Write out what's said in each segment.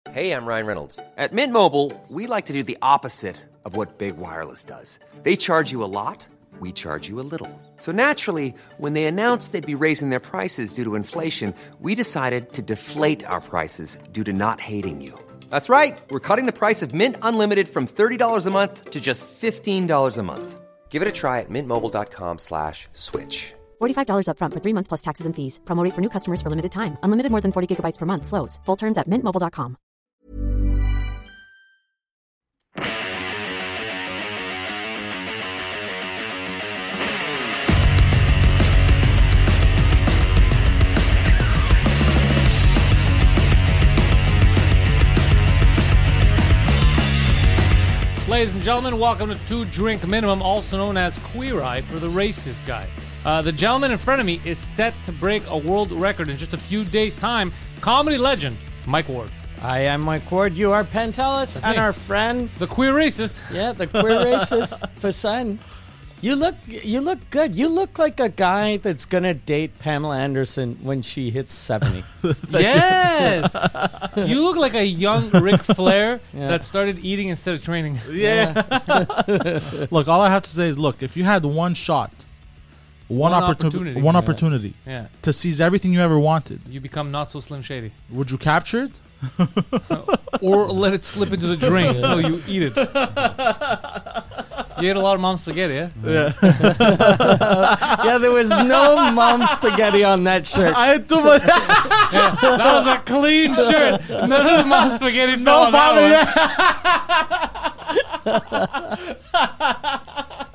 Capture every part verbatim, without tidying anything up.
Hey, I'm Ryan Reynolds. At Mint Mobile, we like to do the opposite of what Big Wireless does. They charge you a lot, we charge you a little. So naturally, when they announced they'd be raising their prices due to inflation, we decided to deflate our prices due to not hating you. That's right. We're cutting the price of Mint Unlimited from thirty dollars a month to just fifteen dollars a month. Give it a try at mintmobile.com slash switch. forty-five dollars up front for three months plus taxes and fees. Promo rate for new customers for limited time. Unlimited more than forty gigabytes per month. Slows full terms at mint mobile dot com. Ladies and gentlemen, welcome to Two Drink Minimum, also known as Queer Eye for the Racist Guy. Uh, the gentleman in front of me is set to break a world record in just a few days' time. Comedy legend, Mike Ward. I am Mike Ward. You are Pantelis, and me. our friend, The Queer Racist. yeah, the queer racist Poseidon. You look, you look good. You look like a guy that's gonna date Pamela Anderson when she hits seventy. Yes! You look like a young Ric Flair Yeah. that started eating instead of training. Yeah. Look, all I have to say is, look, if you had one shot, one, One opportu- opportunity. one Yeah. opportunity Yeah. to seize everything you ever wanted, You become not so Slim Shady. would you capture it? Or let it slip into the drain. No, you eat it. You ate a lot of mom's spaghetti, yeah? Yeah, there was no mom spaghetti on that shirt. I had too much. Yeah, that was a clean shirt. None of the mom's spaghetti fell No on that bother, one.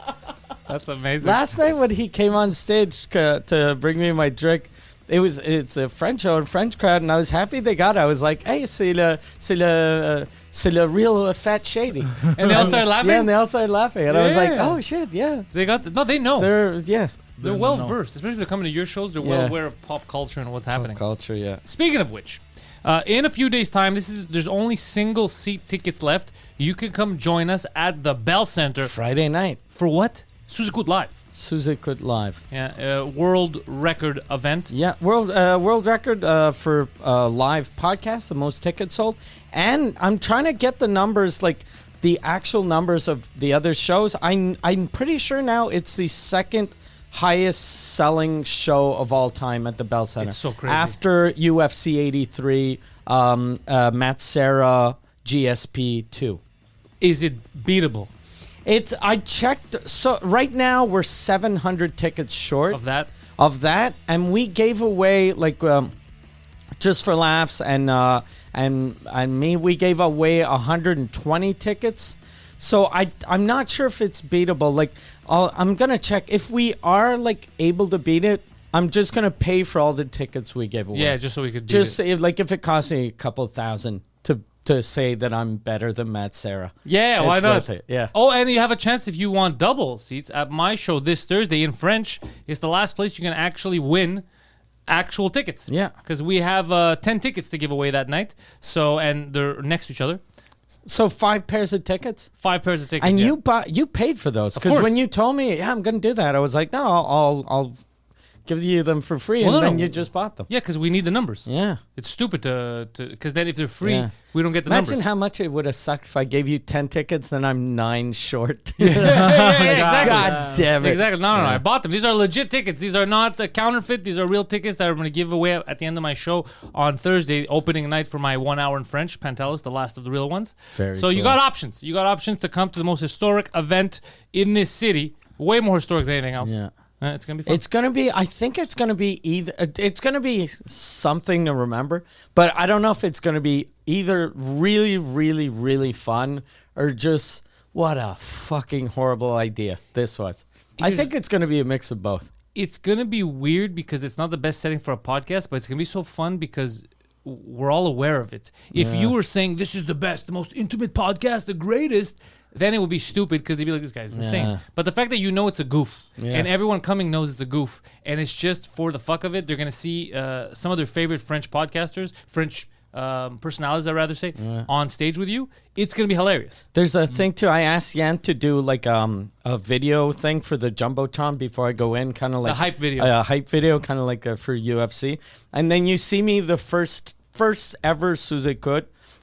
That's amazing. Last night when he came on stage uh, to bring me my drink, it was it's a French show and French crowd, and I was happy they got it. I was like, hey, c'est le, c'est le, uh, c'est le real uh, fat shady. And they all started laughing? Yeah, and they all started laughing. And I was like, Yeah. oh, shit, yeah. They got the, no, they know. They're, They're, yeah. well versed, especially if they're coming to your shows. They're well Yeah. aware of pop culture and what's happening. Culture, yeah. Speaking of which, uh, in a few days' time, this is there's only single seat tickets left. You can come join us at the Bell Center Friday night. for what? Suzukut Live. Suzukut Live. Yeah, uh, world record event. Yeah, world uh, world record uh, for uh, live podcast, the most tickets sold. And I'm trying to get the numbers, like the actual numbers of the other shows. I'm, I'm pretty sure now it's the second highest selling show of all time at the Bell Center. It's so crazy. After U F C eighty-three, um, uh, Matt Serra, G S P two. Is it beatable It's I checked. So right now we're seven hundred tickets short of that? of that, and we gave away like um, just for laughs and uh, and and me, we gave away one hundred twenty tickets. So I I'm not sure if it's beatable. Like I'll, I'm gonna check if we are like able to beat it. I'm just gonna pay for all the tickets we gave away. Yeah, just so we could beat just it. if, like if it costs me a couple thousand to to say that I'm better than Matt Serra. Yeah, why It's not? worth it, yeah. Oh, and you have a chance if you want double seats at my show this Thursday in French. It's the last place you can actually win actual tickets. Yeah. Because we have uh, ten tickets to give away that night. So, and they're next to each other. So five pairs of tickets. Five pairs of tickets. And yeah. you bought, you paid for those Of because course. when you told me, yeah, I'm going to do that, I was like, no, I'll, I'll, I'll give you them for free, Well, and no, then no. you just bought them. Yeah, because we need the numbers. Yeah. It's stupid to, to, because then if they're free, Yeah. we don't get the Imagine numbers. how much it would have sucked if I gave you ten tickets, then I'm nine short. yeah, yeah, yeah, exactly. God damn it. Exactly. No, no, no. Yeah. I bought them. These are legit tickets. These are not uh, counterfeit. These are real tickets that I'm going to give away at the end of my show on Thursday, opening night for my one hour in French, Pantelis, the last of the real ones. Very so you cool. got options. You got options to come to the most historic event in this city. Way more historic than anything else. Yeah. Uh, it's going to be fun. It's going to be, I think it's going to be either, it's going to be something to remember, but I don't know if it's going to be either really, really, really fun or just what a fucking horrible idea this was. I Here's- think it's going to be a mix of both. it's going to be weird because it's not the best setting for a podcast, but it's going to be so fun because we're all aware of it. If you were saying this is the best, the most intimate podcast, the greatest, then it would be stupid because they'd be like, this guy's insane. Yeah. But the fact that you know it's a goof Yeah. and everyone coming knows it's a goof and it's just for the fuck of it, they're going to see uh, some of their favorite French podcasters, French um, personalities, I'd rather say, on stage with you. It's going to be hilarious. There's a thing too. I asked Yan to do like um a video thing for the Jumbotron before I go in, kind of like hype video. A hype video, kind of like uh, for U F C. And then you see me the first first ever Suzukut.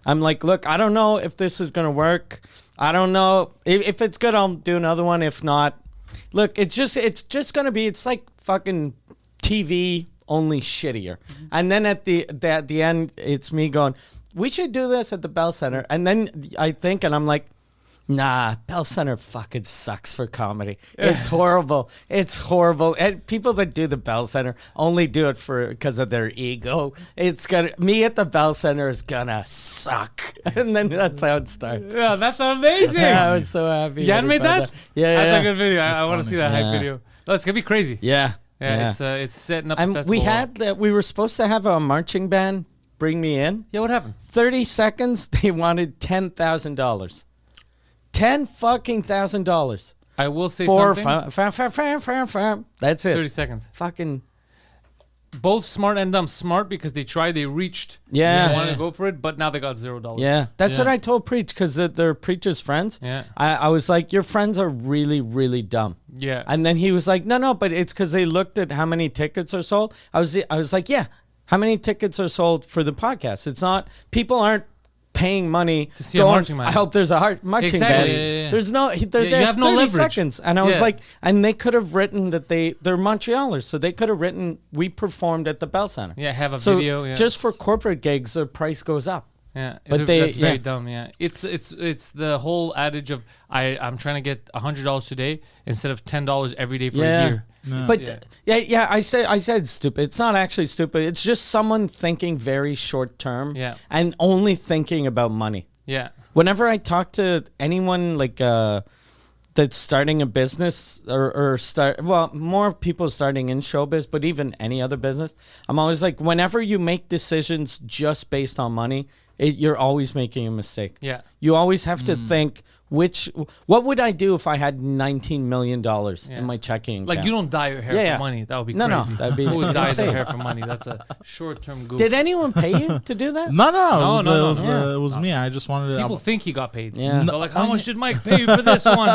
I'm like, look, I don't know if this is gonna work. I don't know if, if it's good. I'll do another one. If not, look, it's just it's just gonna be. It's like fucking T V, only shittier. Mm-hmm. And then at the, the at the end, it's me going, we should do this at the Bell Center. And then I think, and I'm like, nah, Bell Center fucking sucks for comedy. It's horrible. It's horrible. And people that do the Bell Center only do it for because of their ego. It's gonna me at the Bell Center is gonna suck. And then that's how it starts. Yeah, that's amazing. Yeah, I was so happy. You animate that? that? Yeah, that's yeah. a good video. I, I want to funny. see that Yeah. hype video. No, it's gonna be crazy. Yeah. Yeah, yeah. it's uh, it's setting up. And the we festival. had that. We were supposed to have a marching band bring me in. Yeah, what happened? Thirty seconds. They wanted ten thousand dollars. Ten fucking thousand dollars. I will say For something. fam, fam, fam, fam, fam. That's it. Thirty seconds. Fucking Both smart and dumb. Smart because they tried, they reached. Yeah. They wanted to go for it, but now they got zero dollars. yeah. That's Yeah. what I told Preach because they're, they're Preach's friends. Yeah. I, I was like, your friends are really, really dumb. Yeah. And then he was like, no, no, but it's because they looked at how many tickets are sold. I was, I was like, yeah, how many tickets are sold for the podcast? It's not, people aren't paying money To see a going, marching band. I hope there's a heart marching Exactly. band. Yeah, yeah, yeah. There's no, he- they're Yeah, you there have no thirty leverage. seconds. And I was Yeah. like, and they could have written that they, they're Montrealers. So they could have written, we performed at the Bell Center. Yeah, have a So video. Yeah. just for corporate gigs, the price goes up. Yeah, But it- they- that's very yeah. dumb. Yeah, it's it's it's the whole adage of I I'm trying to get a hundred dollars today instead of ten dollars every day for Yeah. a year. But Yeah. yeah. yeah, I said I said stupid. It's not actually stupid. It's just someone thinking very short term Yeah. and only thinking about money. Yeah, Whenever I talk to anyone like uh, that's starting a business or, or start, well, more people starting in showbiz, but even any other business, I'm always like, whenever you make decisions just based on money, it, you're always making a mistake. yeah. You always have to think which, what would I do if I had nineteen million dollars Yeah. in my checking Like account? you don't dye your hair Yeah, for yeah. money. That would be No, no, crazy. that'd be Who would dye insane. their hair for money? That's a short-term goof. Did anyone pay you to do that? No, no, no. No, it was, no, uh, no, it was, no. uh, it was me. I just wanted to. People think he got paid. Yeah. They're like, how much did Mike pay you for this one?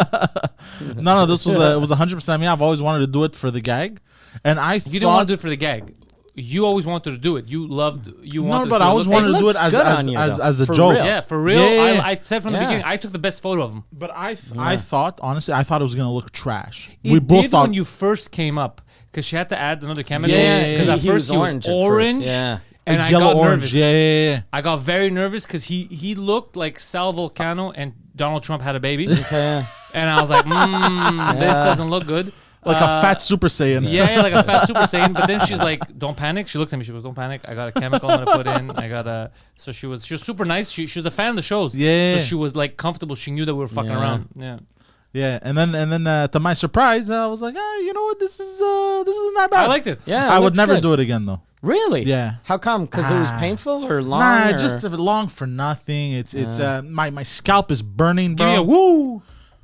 no, no. This was a, it was one hundred percent me. I've always wanted to do it for the gag, and I You thought, didn't want to do it for the gag. You always wanted to do it. You loved. You No, wanted. but to I so it always looks wanted like- to do it looks as good as, on you, as, though. as a For joke. real. Yeah, for real. Yeah, yeah, yeah. I, I said from the Yeah. beginning. I took the best photo of him. But I th- I thought honestly, I thought it was gonna look trash. It we both did thought when you first came up because she had to add another camera. Yeah, because he- at he first was he was orange orange. at first, yeah. And I yellow got orange. nervous. Yeah, yeah, yeah. I got very nervous because he he looked like Sal Volcano and Donald Trump had a baby, Okay. and I was like, mm, this doesn't look good. Like Uh, a fat Super Saiyan. Yeah, yeah, like a fat Super Saiyan. But then she's like, "Don't panic." She looks at me. She goes, "Don't panic. I got a chemical I'm gonna put in. I got a." So she was she was super nice. She she was a fan of the shows. Yeah. So she was like comfortable. She knew that we were fucking Yeah. around. Yeah. Yeah, and then and then uh, to my surprise, uh, I was like, ah, you know what? This is uh, this is not bad. I liked it. Yeah, it I would looks never good. do it again though. Really? Yeah. How come? Because it was Ah. painful or long? Nah, or- just uh, long for nothing. It's it's uh, my my scalp is burning, Give me a bro. woo.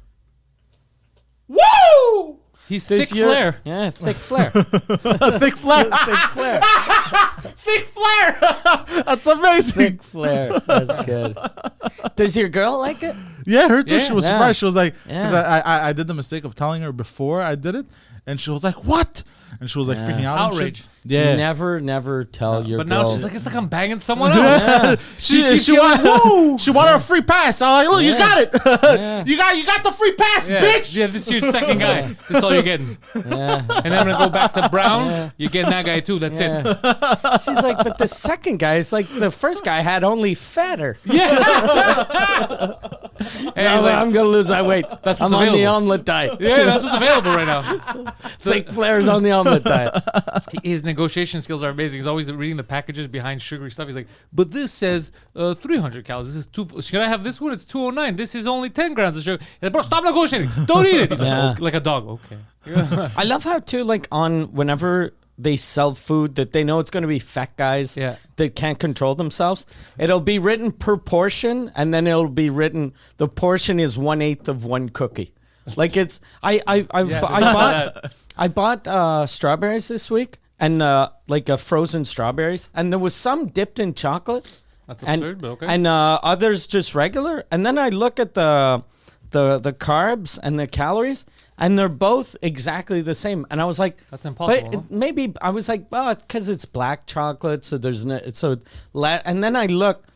Woo! He's Does thick your- flare. Yeah, thick flare. Thick flare, thick flare. thick flare. That's amazing. Thick flare. That's good. Does your girl like it? Yeah, her too. Yeah. She was Yeah. surprised. She was like, 'cause Yeah. I, I I did the mistake of telling her before I did it, and she was like, "What?" And she was like Yeah. freaking out. and Outrage. shit. Yeah. Never, never tell your But girl. now she's like, it's like I'm banging someone else. she She keeps she, yelling, wanted, she wanted a free pass. I was like, "Look, you Yeah. got it. Yeah. you got you got the free pass, yeah. bitch." Yeah, this is your second guy. This is all you're getting. yeah. And then I'm gonna go back to Brown. Yeah. You're getting that guy too. That's it. Yeah. She's like, but the second guy is like the first guy had only fatter. Yeah. And Now he's like, I'm gonna lose that weight. That's I'm what's on the available. omelet diet. yeah, that's what's available right now. Thick flares on the omelet diet. His negotiation skills are amazing. He's always reading the packages behind sugary stuff. He's like, but this says uh, three hundred calories. This is two. Should I have this one? It's two oh nine. This is only ten grams of sugar. He's like, bro, stop negotiating. Don't eat it. He's Yeah. like, "Okay," like a dog. Okay. I love how too, like on whenever they sell food that they know it's going to be fat guys Yeah. that can't control themselves. It'll be written per portion, and then it'll be written the portion is one eighth of one cookie. Like it's I I I, Yeah, bu- I I saw bought that. I bought uh, strawberries this week and uh, like uh, frozen strawberries, and there was some dipped in chocolate. That's and, absurd, but okay. And uh, others just regular. And then I look at the the the carbs and the calories, and they're both exactly the same. And I was like, That's impossible, But huh? it- maybe I was like, oh, because it's black chocolate, so there's no. So la- and then I look,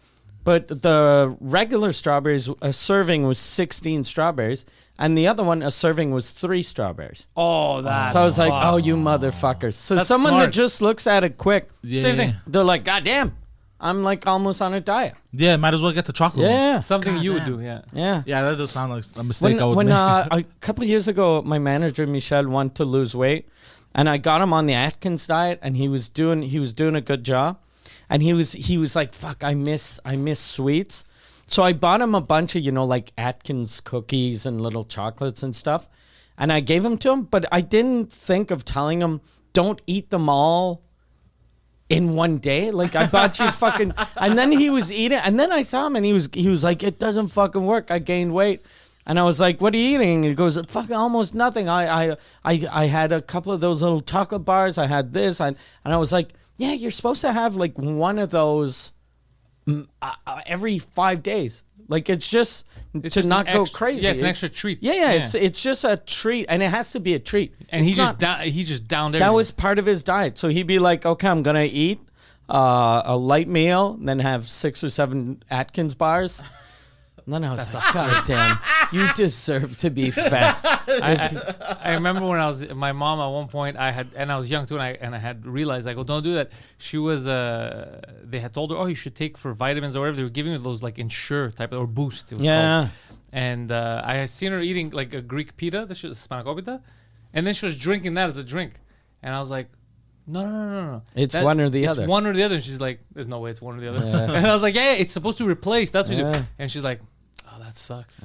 But the regular strawberries, a serving was sixteen strawberries, and the other one, a serving was three strawberries. Oh, that's So I was like, fuck. oh, you motherfuckers. So That's someone smart. that just looks at it quick, Yeah. Same thing. they're like, God damn, I'm like almost on a diet. Yeah, might as well get the chocolate Yeah. ones. Something you would do, yeah. Yeah. Yeah, that does sound like a mistake When, I would when make. uh, a couple of years ago, my manager, Michel, wanted to lose weight, and I got him on the Atkins diet, and he was doing he was doing a good job. And he was he was like, fuck, I miss I miss sweets. So I bought him a bunch of, you know, like Atkins cookies and little chocolates and stuff. And I gave them to him, but I didn't think of telling him, don't eat them all in one day. Like, I bought you fucking... And then he was eating, and then I saw him, and he was he was like, it doesn't fucking work. I gained weight. And I was like, what are you eating? And he goes, fucking almost nothing. I I I, I had a couple of those little chocolate bars. I had this. And, and I was like, yeah, you're supposed to have, like, one of those... Uh, uh, every five days, like it's just It's to just not an go extra- crazy. Yeah, it's an It- extra treat. Yeah, yeah, it's it's just a treat, and it has to be a treat. And It's he just not- down, he just downed that everything. was part of his diet. So he'd be like, okay, I'm gonna eat uh, a light meal, and then have six or seven Atkins bars. And then I was like, God damn, you deserve to be fat. I, I, I remember when I was my mom at one point. I had and I was young too, and I and I had realized I go, don't do that. She was uh, they had told her, oh, you should take for vitamins or whatever. They were giving her those like Ensure type of, or Boost. It was Yeah. called. And uh, I had seen her eating like a Greek pita, the spanakopita, and then she was drinking that as a drink, and I was like. No, no, no, no, no. It's one or the it's other. one or the other. And she's like, there's no way it's one or the other. And I was like, yeah, yeah, it's supposed to replace. That's what you do. Yeah. And she's like, oh, that sucks.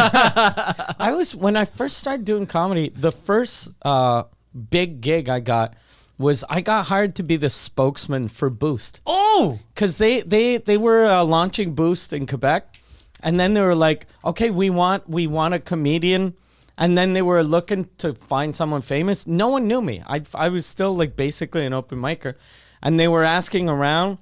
I was when I first started doing comedy. The first uh, big gig I got was I got hired to be the spokesman for Boost. Oh! Because they they they were uh, launching Boost in Quebec, and then they were like, okay, we want we want a comedian, and then they were looking to find someone famous. No one knew me. I I was still like basically an open micer, and they were asking around,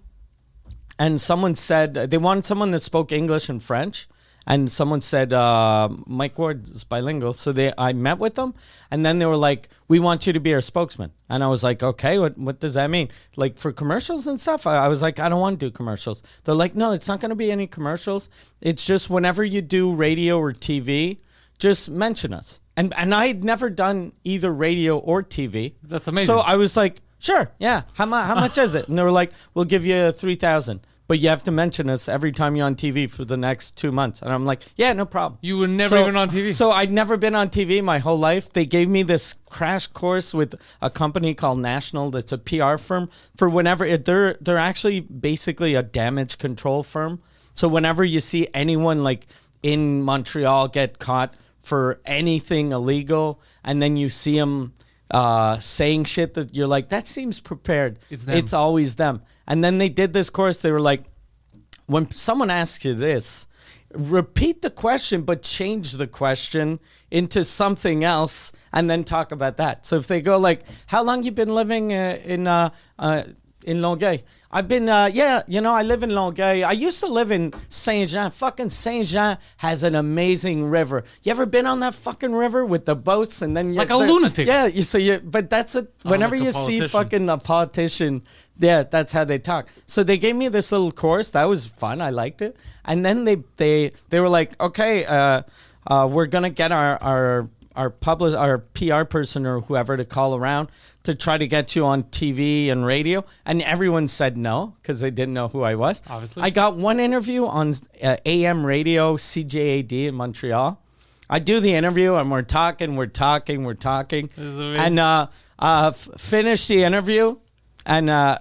and someone said they wanted someone that spoke English and French. And someone said, uh, Mike Ward is bilingual. So they, I met with them. And then they were like, we want you to be our spokesman. And I was like, okay, what, what does that mean? Like for commercials and stuff? I, I was like, I don't want to do commercials. They're like, no, it's not going to be any commercials. It's just whenever you do radio or T V, just mention us. And and I'd never done either radio or T V. That's amazing. So I was like, sure, yeah. How, mu- how much is it? And they were like, we'll give you three thousand dollars. But you have to mention us every time you're on T V for the next two months. And I'm like, yeah, no problem. You were never even on T V. So I'd never been on T V my whole life. They gave me this crash course with a company called National that's a P R firm for whenever it, they're they're actually basically a damage control firm. So whenever you see anyone like in Montreal get caught for anything illegal and then you see them uh, saying shit that you're like, that seems prepared. It's them. It's always them. And then they did this course. They were like, when someone asks you this, repeat the question, but change the question into something else and then talk about that. So if they go like, how long you been living uh, in uh, uh, in Longueuil? I've been, uh, yeah, you know, I live in Longueuil. I used to live in Saint-Jean. Fucking Saint-Jean has an amazing river. You ever been on that fucking river with the boats and then you Like a lunatic. Yeah, you so you. But that's what. Whenever like a you see politician. fucking a politician, yeah, that's how they talk. So they gave me this little course. That was fun. I liked it. And then they they they were like, okay, uh, uh, we're gonna get our our our public our P R person or whoever to call around to try to get you on T V and radio. And everyone said no because they didn't know who I was. Obviously. I got one interview on uh, A M radio C J A D in Montreal. I do the interview and we're talking, we're talking, we're talking, is amazing. and uh, uh, f- finish the interview and uh,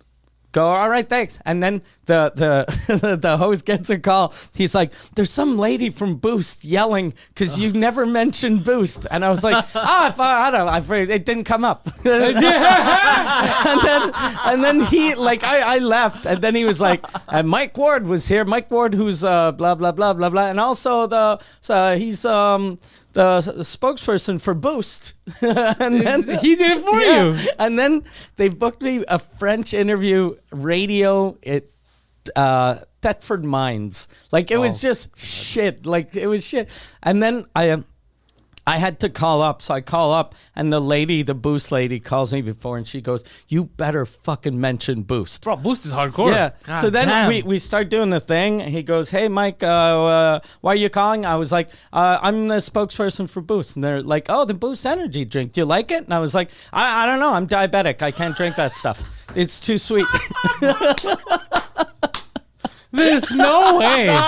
go, all right, thanks. And then the the the host gets a call. He's like, there's some lady from Boost yelling because you never mentioned Boost. And I was like, ah, if I, I don't know, I afraid it didn't come up. and then and then he like I, I left, and then he was like, and Mike Ward was here. Mike Ward, who's uh, blah blah blah blah blah, and also the so he's um. the spokesperson for Boost. and then, He did it for yeah. you. And then they booked me a French interview, radio at uh, Thetford Mines. Like, it was Oh, just shit. Like, it was shit. And then I um, I had to call up. So I call up, and the lady, the Boost lady, calls me before, and she goes, "You better fucking mention Boost." Bro, Boost is hardcore. Yeah. God so then damn. we, we start doing the thing. He goes, "Hey, Mike, uh, uh, why are you calling?" I was like, uh, "I'm the spokesperson for Boost." And they're like, "Oh, the Boost energy drink. Do you like it?" And I was like, I, I don't know. I'm diabetic. I can't drink that stuff. It's too sweet." There's no way. you're,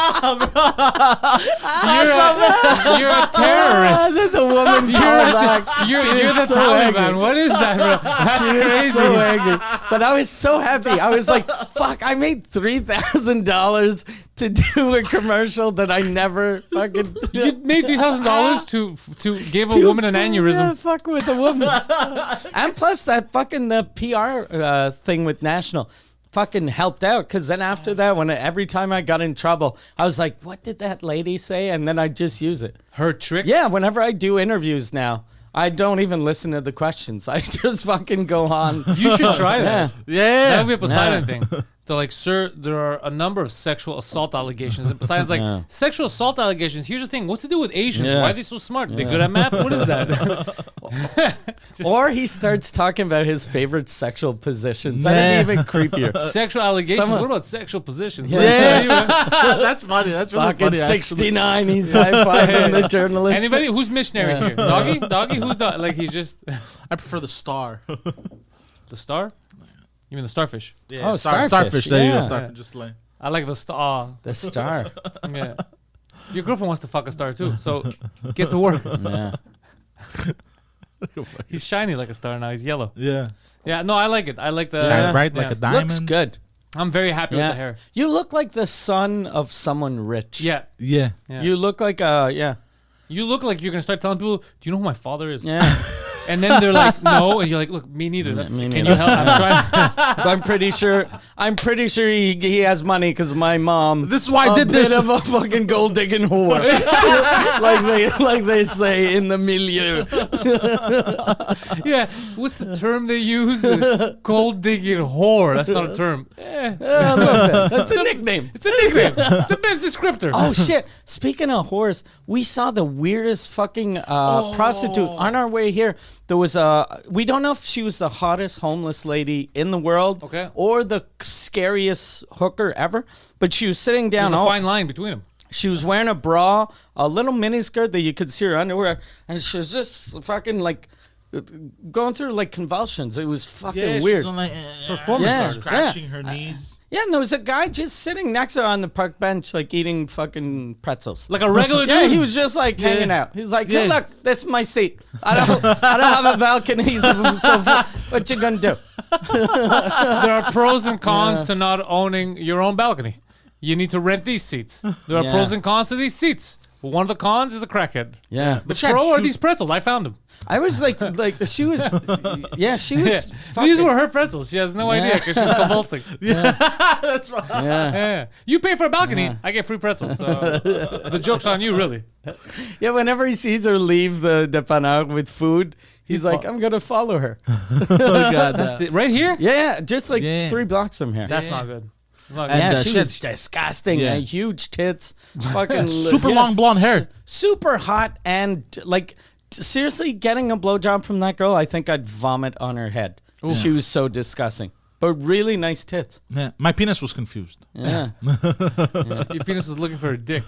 a, you're a terrorist. Then the woman You're, called a, back. you're, She you're was the so Taliban. angry. What is that, bro? That's She was crazy. so angry. But I was so happy. I was like, fuck, I made three thousand dollars to do a commercial that I never fucking... You made three thousand dollars to to give a to woman an fu- aneurysm. Yeah, fuck with a woman. And plus that fucking the P R uh, thing with National fucking helped out, because then after that, when every time I got in trouble, I was like, what did that lady say? And then I just use it. Her tricks. Yeah, whenever I do interviews now, I don't even listen to the questions. I just fucking go on. You should try that. Yeah. That would be a Poseidon Yeah. thing. They're like, sir, there are a number of sexual assault allegations. And Poseidon's like, Yeah. sexual assault allegations, here's the thing. What's to do with Asians? Yeah. Why are they so smart? They're good at math? What is that? Or he starts talking about his favorite sexual positions. Nah. That'd be even creepier. Sexual allegations? Someone- What about sexual positions? Yeah. Let me tell you, man. That's funny. That's really Fucking funny. actually. sixty-nine, he's high-fiving the journalist. Anybody who's missionary here? Doggy? Doggy? Who's the, like, he's just I prefer the star. the star? You mean the starfish? Yeah, Oh, star, starfish, starfish. There you yeah. go. Starfish. Just like. I like the star. The star. Yeah. Your girlfriend wants to fuck a star too, so get to work. Yeah. He's shiny like a star now. He's yellow. Yeah. Yeah, no, I like it. I like the Shine bright like yeah. a diamond. Looks good. I'm very happy Yeah. with the hair. You look like the son of someone rich. Yeah. Yeah. yeah. You look like uh yeah. You look like you're gonna start telling people, "Do you know who my father is?" Yeah. And then they're like, "No," and you're like, "Look, me neither." That's, me can neither. you help? I'm trying. But I'm pretty sure I'm pretty sure he he has money because my mom. This is why I a did bit this. of a fucking gold digging whore, like they like they say in the milieu. Yeah. What's the term they use? Gold digging whore. That's not a term. Eh, Yeah, a little bit. It's a nickname. it's a nickname. It's the best descriptor. Oh shit! Speaking of whores, we saw the weirdest fucking uh, prostitute on our way here. There was a. We don't know if she was the hottest homeless lady in the world, Okay. or the scariest hooker ever. But she was sitting down. There's a all- fine line between them. She was wearing a bra, a little mini skirt that you could see her underwear, and she was just fucking like going through like convulsions. It was fucking weird. Performance Yeah. artist. Scratching her knees. Yeah, and there was a guy just sitting next to her on the park bench, like eating fucking pretzels. Like a regular Yeah, dude. he was just like hanging out. He's like, "Hey, Yeah. look, this is my seat. I don't, I don't have a balcony. So, so what you gonna do?" There are pros and cons to not owning your own balcony. You need to rent these seats. There are Yeah. pros and cons to these seats. One of the cons is the crackhead. Yeah, The she had pro are huge- these pretzels. I found them. I was like, like she was, yeah, she was. Yeah. fucking- These were her pretzels. She has no idea because she's convulsing. That's right. Yeah. Yeah. You pay for a balcony, I get free pretzels. So the joke's on you, really. Yeah, whenever he sees her leave the dépanneur with food, he's He like, fo- "I'm gonna follow her." Oh God. That's the, right here? Yeah, just like Yeah. three blocks from here. That's not good. It's not And, good. yeah, uh, she she was had- disgusting. Yeah. uh, huge tits, fucking Super yeah. long blonde hair. super hot, and like seriously, getting a blowjob from that girl, I think I'd vomit on her head. She was so disgusting, but really nice tits. Yeah. My penis was confused. Yeah, Your penis was looking for a dick.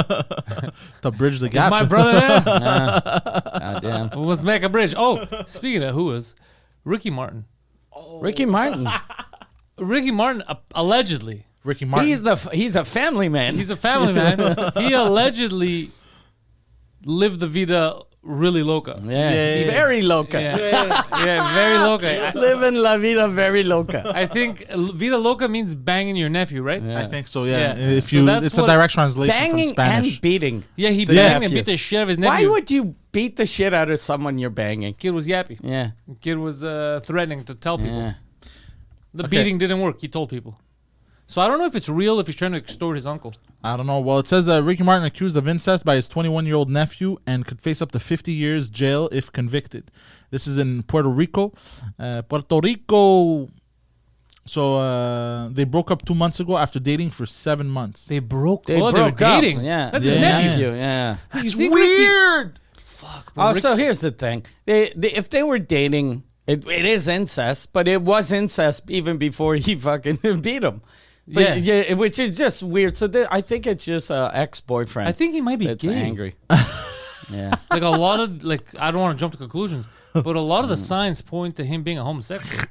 To bridge the Is gap. my brother there? God damn. Let's make a bridge. Oh, speaking of who is, Ricky Martin. Ricky Martin. Ricky Martin uh, allegedly, Ricky Martin. He's the he's a family man. he's a family man. He allegedly lived the vida really loca. yeah, Yeah, yeah, very loca. Yeah, yeah, very loca. I, Living la vida very loca. I think vida loca means banging your nephew, right? I think so. Yeah. Yeah. If So you, that's it's a what- direct translation Banging from Spanish. and beating. Yeah, he The banged and nephew. beat the shit out of his Why nephew. would you beat the shit out of someone you're banging? Kid was yappy. Yeah, Kid was uh, threatening to tell people. yeah. The Okay. beating didn't work. He told people. So I don't know if it's real. If he's trying to extort his uncle. I don't know. Well, it says that Ricky Martin accused of incest by his twenty-one-year-old nephew and could face up to fifty years jail if convicted. This is in Puerto Rico. Uh, Puerto Rico. So uh, they broke up two months ago after dating for seven months. They broke. They oh, broke they were up. dating. Yeah, That's yeah. his nephew. Yeah, You think Ricky- fuck. Oh, Rick- so here's the thing: they, they if they were dating, it, it is incest, but it was incest even before he fucking beat him. But, Yeah. yeah, which is just weird. So they, I think it's just a ex-boyfriend. I think he might be that's gay. angry. Yeah. Like a lot of like, I don't want to jump to conclusions, but a lot of the signs point to him being a homosexual.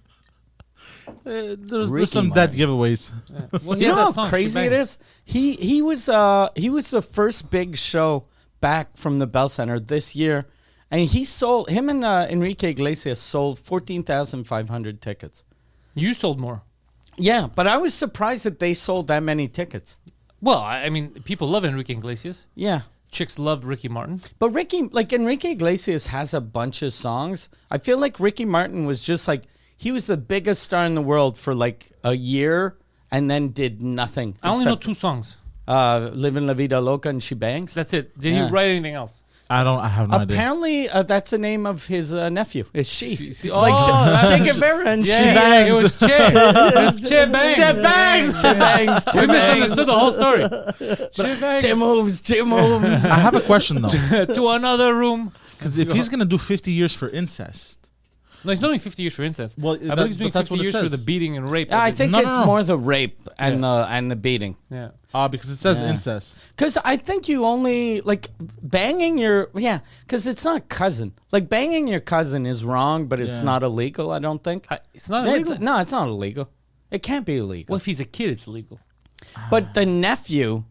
Uh, there's, Ricky there's some Martin. dead giveaways. Well, he You had know that how song, crazy She it Bangs. is? He he was uh he was the first big show back from the Bell Center this year, and he sold him and uh, Enrique Iglesias sold fourteen thousand five hundred tickets. You sold more. Yeah, but I was surprised that they sold that many tickets. Well, I, I mean, people love Enrique Iglesias. Yeah. Chicks love Ricky Martin. But Ricky, like Enrique Iglesias has a bunch of songs. I feel like Ricky Martin was just like, he was the biggest star in the world for like a year and then did nothing. I only know except, two songs. Uh, Living La Vida Loca and She Bangs. That's it. Did Yeah. he write anything else? I don't. I have no idea. Apparently, uh, that's the name of his uh, nephew. Is she? She- she- It's like oh, Che- that's- Che Guevara and Yeah, She yeah, Bangs. it was Che. It was Che Bangs. Che Bangs. Che Bangs. Che We Bangs. misunderstood the whole story. Che Bangs. Che moves. Che moves. I have a question though, To another room. because if he's gonna do fifty years for incest, No, he's not doing fifty years for incest. Well, I that- believe he's doing but that's fifty what it years for says. the beating and rape. I think No, no, it's no. more the rape and Yeah. the and the beating. Yeah. ah, because it says Yeah. incest. Because I think you only like banging your yeah. Because it's not cousin. Like banging your cousin is wrong, but it's Yeah. not illegal. I don't think. I, it's not It's- illegal. no, it's not illegal. It can't be illegal. Well, if he's a kid, it's illegal. But the nephew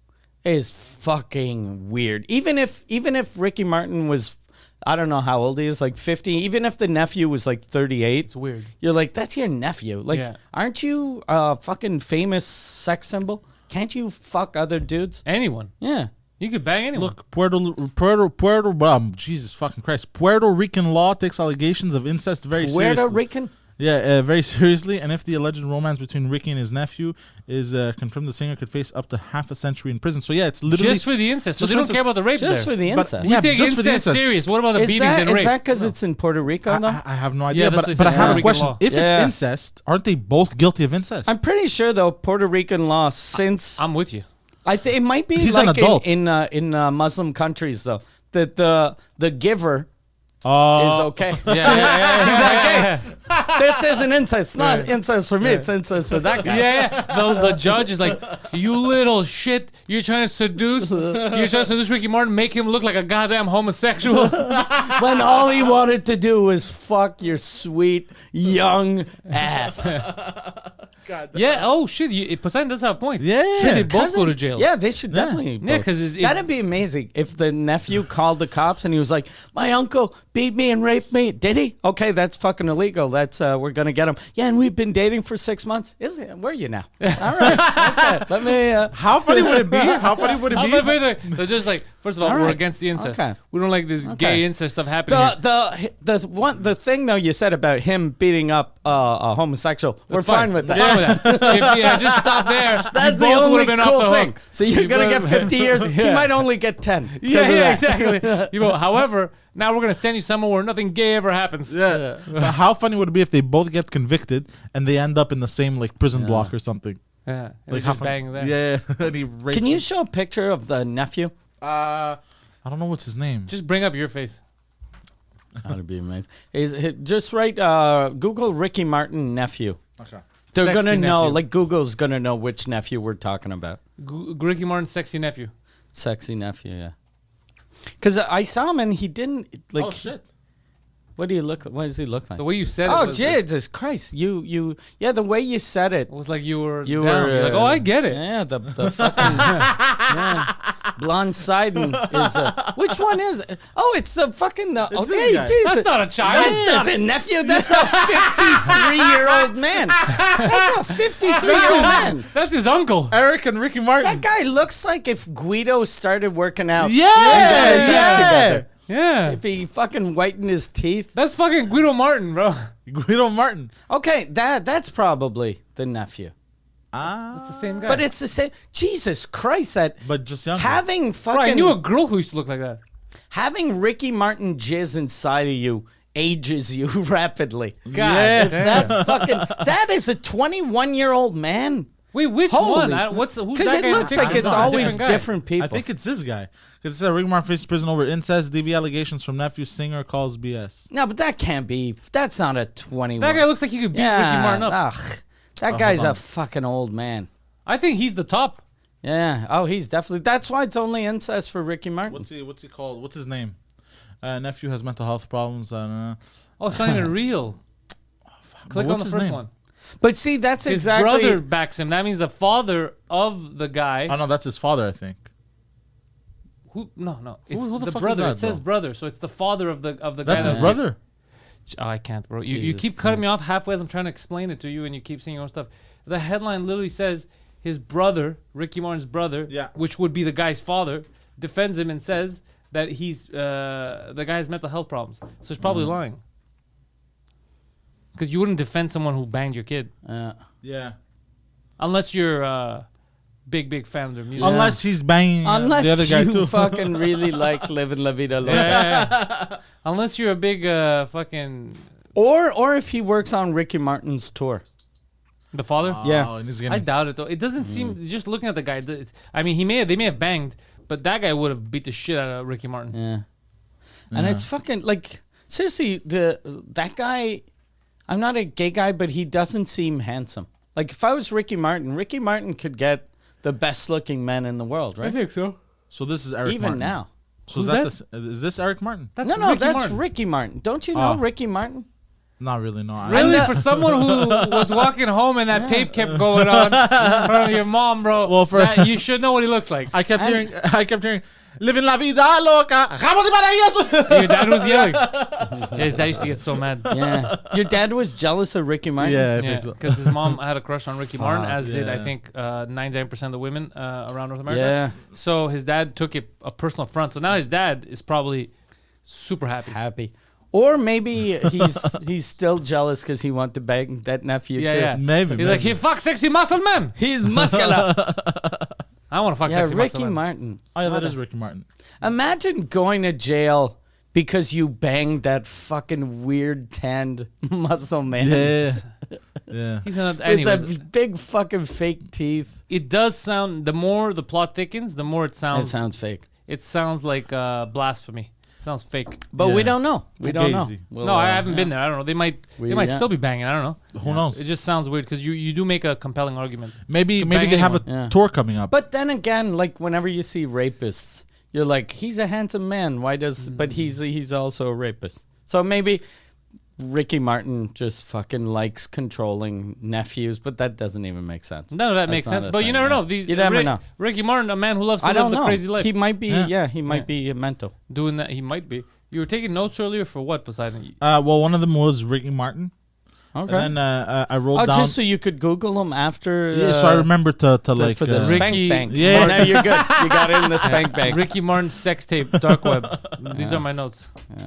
is fucking weird. Even if even if Ricky Martin was, I don't know how old he is, like fifty. Even if the nephew was like thirty-eight, It's weird. you're like, that's your nephew. Like, Yeah. aren't you a fucking famous sex symbol? Can't you fuck other dudes? Anyone. Yeah. You could bang anyone. Look, Puerto Puerto Puerto um, Jesus fucking Christ. Puerto Rican law takes allegations of incest very Puerto seriously. Rican. Yeah, uh, very seriously. And if the alleged romance between Ricky and his nephew is uh, confirmed, the singer could face up to half a century in prison. So yeah, it's literally just for the incest. So just they for don't incest. care about the rape Just there. for the But- incest. we yeah, take just for the incest incest. serious. What about the is beatings that, and is rape? that because it's in Puerto Rico, though? I, I have no idea, Yeah, that's but, what but I they say, have Puerto a Rican question. law. If Yeah. it's incest, aren't they both guilty of incest? I'm pretty sure, though, Puerto Rican law, since I'm with you. I think it might be He's like an adult. in in, uh, in uh, Muslim countries, though, that the the giver Oh, is okay. Yeah, yeah, yeah, yeah, He's yeah, not gay. yeah, yeah. This isn't incest. It's not incest for me. It's incest for that guy. Yeah, yeah. The, the judge is like, you little shit. You're trying to seduce. You're trying to seduce Ricky Martin, make him look like a goddamn homosexual. When all he wanted to do was fuck your sweet young ass. Yeah. Oh shit. You, Poseidon does have a point. Yeah. Should they His both go to jail? Yeah, they should definitely. Yeah, both. 'cause it- it- that'd be amazing if the nephew called the cops and he was like, "My uncle beat me and raped me." Did he? Okay, that's fucking illegal. That's uh, we're gonna get him. Yeah, and we've been dating for six months. Is it? Where are you now? All right. Okay. Let me. Uh, How funny would it be? How funny would it How be? about they- They're just like, first of all, All we're right. against the incest. Okay. We don't like this Okay. gay incest stuff happening. the here. the the one the thing though you said about him beating up uh, a homosexual, we're fine, with that. Fine with that. If he had just stopped there, That's you the both only would have been cool off the thing. hook. So you're You gonna both- get fifty years. He Yeah. might only get ten. 'cause Yeah, of yeah, that. exactly. You know, however, now we're gonna send you somewhere where nothing gay ever happens. Yeah. But how funny would it be if they both get convicted and they end up in the same like prison block or something? Yeah, and Like just how bang there. Yeah. and he rapes Can you him. show a picture of the nephew? Uh, I don't know what's his name. Just bring up your face. That'd be amazing. Is it- just write uh, Google Ricky Martin nephew. Okay. They're Sexy gonna know. nephew. Like Google's gonna know which nephew we're talking about. G- Ricky Martin's sexy nephew. Sexy nephew, yeah. Because I saw him and he didn't like. Oh shit. What do you look? What does he look like? The way you said it Oh was, Jesus Christ! You you yeah. The way you said it. it was like you were You down. were You're like, uh, oh, I get it. Yeah, the the fucking yeah. Blonde Sidon is uh, which one is it? Oh, it's the fucking uh, It's okay. this guy. Jesus. That's not a child. That's not a nephew. That's a fifty-three-year-old man. That's a fifty-three-year-old man. That's his uncle. Eric and Ricky Martin. That guy looks like if Guido started working out. Yeah, and got his act yeah. together. Yeah. If he fucking whitened his teeth. That's fucking Guido Martin, bro. Guido Martin. Okay, that that's probably the nephew. Ah. It's the same guy. But it's the same. Jesus Christ! That But just younger. having Bro, I fucking knew a girl who used to look like that. having Ricky Martin jizz inside of you ages you rapidly. God Yeah. damn. That fucking that is a twenty-one year old man. Wait, which Holy- one? I, what's the, who's Because that it guy? looks like it's Different always guy. different people. I think it's this guy. Because it said Ricky Martin faces prison over incest, D V allegations from nephew, singer calls B S. No, but that can't be. That's not a twenty-one. That guy looks like he could beat yeah, Ricky Martin up. Ugh, that Oh, guy's hold a on. fucking old man. I think he's the top. Yeah. Oh, he's definitely. That's why it's only incest for Ricky Martin. What's he? What's he called? What's his name? Uh, nephew has mental health problems. And, uh, Oh, it's not even real. Click on what's the his first name? one. But see, that's His exactly. brother backs him. That means the father of the guy. oh no, that's his father, I think. Who? No, no. It's who the the fuck is brother. that, it says bro? brother, so it's the father of the of the That's guy. his that- brother. Oh, I can't, bro. You, you Jesus keep cutting me off halfway as I'm trying to explain it to you, and you keep saying your own stuff. The headline literally says his brother, Ricky Martin's brother, Yeah. which would be the guy's father, defends him and says that he's uh, the guy has mental health problems. So he's probably lying. Because you wouldn't defend someone who banged your kid Uh, Yeah. unless you're a big, big fan of their music. Unless he's banging uh, unless the other guy you too. fucking really like living La Vida Loca. Yeah, yeah, yeah. Unless you're a big uh, fucking Or or if he works on Ricky Martin's tour. the father. Yeah. Oh, and he's I getting, doubt it though. It doesn't seem just looking at the guy. it's- I mean, he may have, they may have banged, but that guy would have beat the shit out of Ricky Martin. Yeah. And it's fucking like seriously, the that guy I'm not a gay guy, but he doesn't seem handsome. Like if I was Ricky Martin, Ricky Martin could get the best looking men in the world, right? think so. so this is Eric Even Martin. now. So Who's is that, that? the s- is this Eric Martin? That's no, no, Ricky that's Martin. Ricky Martin. Don't you know Oh. Ricky Martin? Not really, no. I- Really, I'm for someone who was walking home and that tape kept going on in front of your mom, bro. Well, for- that, you should know what he looks like. I kept And- hearing, I kept hearing, living la vida loca. Ramos de Paraíso. Your dad was yelling. Yeah, his dad used to get so mad. Yeah. Your dad was jealous of Ricky Martin? Yeah, I Yeah, think so. because his mom had a crush on Ricky Martin, as did I yeah. think uh, ninety-nine percent of the women uh, around North America. Yeah. So his dad took it a personal affront. So now his dad is probably super happy. Happy. Or maybe he's he's still jealous because he wanted to bang that nephew Yeah, too. yeah. Maybe, He's like, maybe. he fuck sexy muscle man. He's muscular. I want to fuck yeah, sexy Ricky muscle man. Martin. Oh, yeah, that is Ricky Martin. Imagine going to jail because you banged that fucking weird tanned muscle man. Yeah. Yeah. He's not. With Anyways, the big fucking fake teeth. it does sound. The more the plot thickens, the more it It sounds. sounds fake. It sounds like uh, blasphemy. It sounds fake. But we Yeah. don't know. We don't know. Fugazi. We'll, no, I uh, haven't been there. I don't know. They might. We- they might yeah. still be banging. I don't know. Who knows? It just sounds weird because you, you do make a compelling argument. Maybe To maybe bang they have a anyone. Yeah. tour coming up. But then again, like whenever you see rapists, you're like, he's a handsome man. Why does? But he's he's also a rapist. So maybe Ricky Martin just fucking likes controlling nephews, but that doesn't even make sense. None of that That's makes not sense. a But you thing, never yeah. know. These, You never Rick- know. Ricky Martin, a man who loves to I live don't the know. crazy life, He might be. Yeah. Yeah, he might Yeah. be a mental. doing that. He might be. You were taking notes earlier for what, Poseidon? uh, well, one of them was Ricky Martin. Okay. And then uh, uh, I wrote Oh, down. just so you could Google him after. yeah, uh, so I remember to, to the- like. for the uh, spank Ricky- bank. Yeah. Oh, now you're good. You got it in the spank bank. Ricky Martin's sex tape, dark web. These are my notes.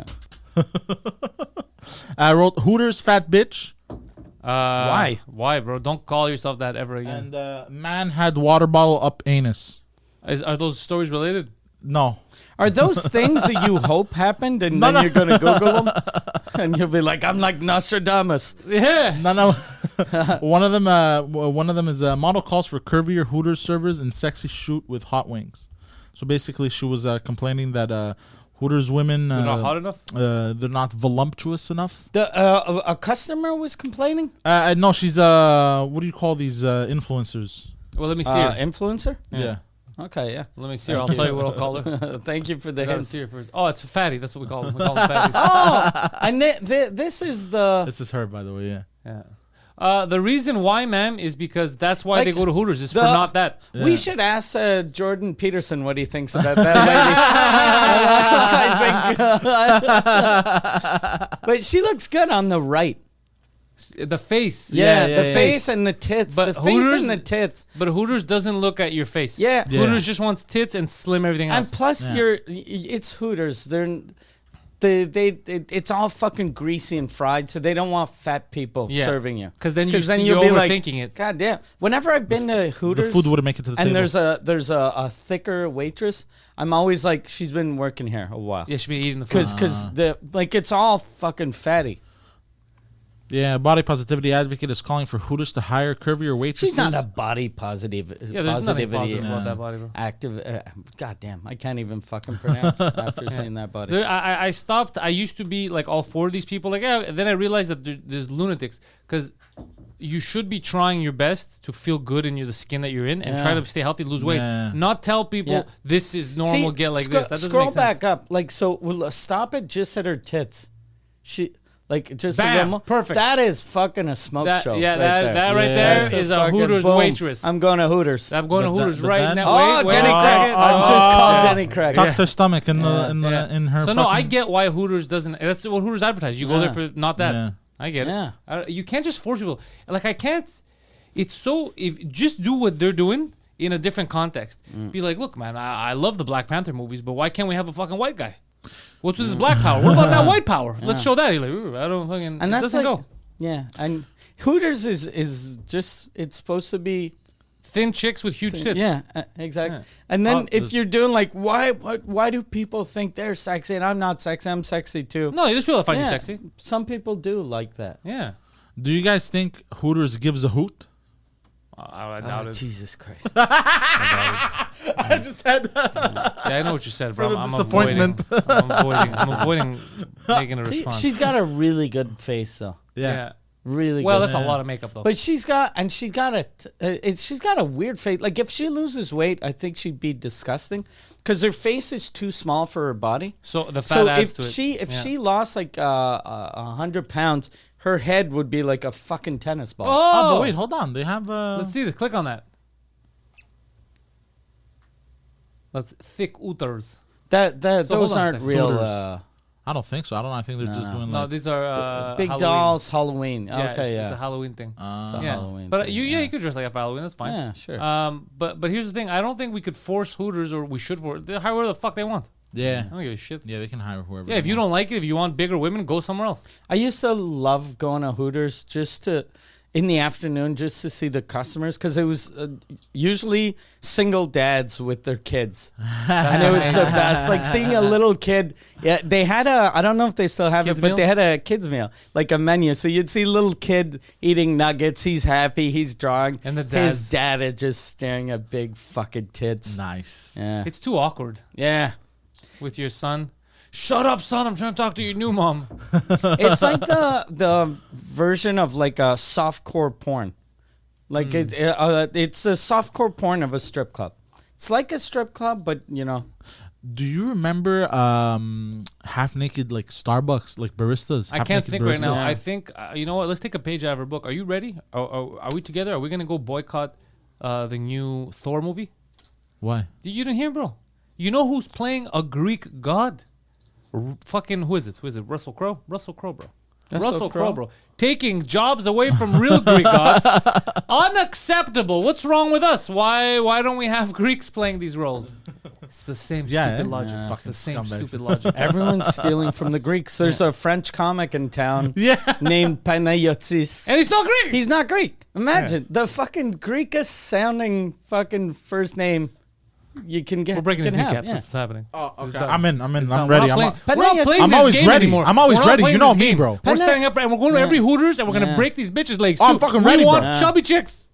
I wrote Hooters fat bitch. Uh, Why? Why, bro? Don't call yourself that ever again. And uh, man had water bottle up anus. Is, are those stories related? No. Are those things that you hope happened, and No, then no. you're gonna Google them, and you'll be like, "I'm like Nostradamus." Yeah. No, no. one of them, uh, w- one of them is a model calls for curvier Hooters servers and sexy shoot with hot wings. So basically, she was uh, complaining that uh, Hooters women uh, They're not hot enough? Uh, they're not voluptuous enough. The uh, a a customer was complaining. Uh, uh, no, she's uh, what do you call these uh, influencers? Well, let me see Uh, her. influencer. Yeah. Okay, yeah. Let me see her. I'll tell you what I'll call her. Thank you for the I gotta hint. see her first. Oh, it's fatty. That's what we call them. We call them fatties. Oh, and th- th- this is the. This is her, by the way. Yeah. Yeah. Uh, the reason why, ma'am, is because that's why Like, they go to Hooters. Is the- for not that. We Yeah. should ask uh, Jordan Peterson what he thinks about that lady. I think, but she looks good on the right. The face. Yeah, yeah, the yeah. face and the tits. But the face Hooters- and the tits. But Hooters doesn't look at your face. Yeah. Yeah. Hooters just wants tits and slim everything And else. plus, Yeah. you're y- y- it's Hooters. They're they they it, it's all fucking greasy and fried, so they don't want fat people Yeah. serving you. 'Cause then you- then you're you'll be like, overthinking it. God damn! Whenever I've been to The Hooters, food wouldn't make it to the and table. there's a there's a, a thicker waitress, I'm always like, she's been working here a while. Yeah, she be eating the food. Because because the like it's all fucking fatty. Yeah, body positivity advocate is calling for Hooters to hire curvier waitresses. She's not a body positive. Yeah, there's nothing positivity positive about that body, bro. active. Uh, God damn, I can't even fucking pronounce after seeing that body. There, I, I- I stopped. I used to be like all for these people. Like, yeah. Then I realized that there, there's lunatics because you should be trying your best to feel good in your, the skin that you're in and Yeah. try to stay healthy, lose weight. Yeah. Not tell people Yeah. this is normal. See, get like scro- this. That doesn't scroll make sense. back up. Like so, we'll uh, stop it just at her tits. She like just Bam, a little more. perfect. That is fucking a smoke That- show. yeah, right that- there. that right Yeah. there That's is a fucking Hooters boom. waitress. I'm going to Hooters. I'm going to But that- Hooters but right then- now. Oh, wait, wait Jenny a Craig. second. I'm just Oh, called yeah. Jenny Craig. Tuck her stomach in the in the Yeah. in her. So no, I fucking- get why Hooters doesn't. That's what Hooters advertise. You go there Yeah. for not that. Yeah. I get Yeah. it. I, you can't just force people. Like I can't. It's so if just do what they're doing in a different context. Mm. Be like, look, man, I, I love the Black Panther movies, but why can't we have a fucking white guy? What's with this black power? What about that white power? Let's show that. You're like, Ooh, I don't fucking. And it that's doesn't like, go. yeah, and Hooters is is just it's supposed to be. Thin chicks with huge tits. Yeah, uh, exactly. Yeah. And then Uh, if this- you're doing like, why, what, why do people think they're sexy and I'm not sexy? I'm sexy too. No, there's people that find yeah, you sexy. Some people do like that. Yeah. Do you guys think Hooters gives a hoot? I, I doubt Oh, it. Jesus Christ! I just said that. Yeah, I know what you said, bro. For the I'm, I'm disappointment. Avoiding, I'm avoiding. I'm avoiding making a See, response. she's got a really good face though. yeah. Really Well, good. that's a lot of makeup though. But she's got, and she got a, t- uh, it's she's got a weird face. Like if she loses weight, I think she'd be disgusting because her face is too small for her body. so the fat So adds if to it. she if Yeah. she lost like uh, a uh, hundred pounds, her head would be like a fucking tennis ball. Oh, Oh, but wait, hold on. They have. Uh, let's see this. Click on that. That's thick ooters. That that So hold those on a aren't second. real. Footers. Uh, I don't think so. I don't know. I think they're just doing No, like. these are uh, big Halloween. dolls Halloween. Yeah, okay, it's, yeah. it's a Halloween thing. Uh, It's a yeah, Halloween but thing, you yeah, yeah. you could dress like a Halloween. That's fine. Yeah, sure. Um, but but here's the thing. I don't think we could force Hooters, or we should force. They hire whoever the fuck they want. yeah. I don't give a shit. Yeah, they can hire whoever. Yeah, if they you want. don't like it, if you want bigger women, go somewhere else. I used to love going to Hooters just to, in the afternoon, just to see the customers because it was uh, usually single dads with their kids, and it was the best. Like seeing a little kid. Yeah, they had a. I don't know if they still have Kids it, but meal? they had a kids meal, like a menu. So you'd see little kid eating nuggets. He's happy. He's drawing, And the his dads. dad is just staring at big fucking tits. Nice. Yeah, It's too awkward yeah. with your son. Shut up, son. I'm trying to talk to your new mom. It's like the the version of like a softcore porn. Like Hmm. it, it, uh, it's a softcore porn of a strip club. It's like a strip club, but you know, Do you remember um, half naked like Starbucks like baristas? I Half can't naked think right now. baristas? I think uh, you know what? Let's take a page out of her book. Are you ready? Are, are, are we together? Are we gonna go boycott uh, the new Thor movie? Why? You didn't hear, bro? You know who's playing a Greek god? R- fucking who is it? Who is it? Russell Crowe? Russell Crowe, bro. Russell Russell Crowe? Crowe, bro. Taking jobs away from real Greek gods. Unacceptable. What's wrong with us? Why why don't we have Greeks playing these roles? It's the same Yeah, stupid eh? logic. Yeah. It's the same Fucking scumbags. stupid logic. everyone's stealing from the Greeks. There's a French comic in town Yeah. named Panayotis. And he's not Greek. He's not Greek. Imagine the fucking Greekest sounding fucking first name you can get. We're breaking his can have, kneecaps. yeah. That's what's happening. Oh, It's okay. done. I'm in. I'm in. It's I'm done. We're ready. not I'm, playing- not- we're not Panayiotis- playing I'm this always game ready. anymore. I'm always We're not ready. You playing know this me, game. bro. We're Pana- standing up and we're going to every Hooters and we're going to Yeah. break these bitches' legs. Oh, I'm too. fucking we ready, want bro. chubby chicks.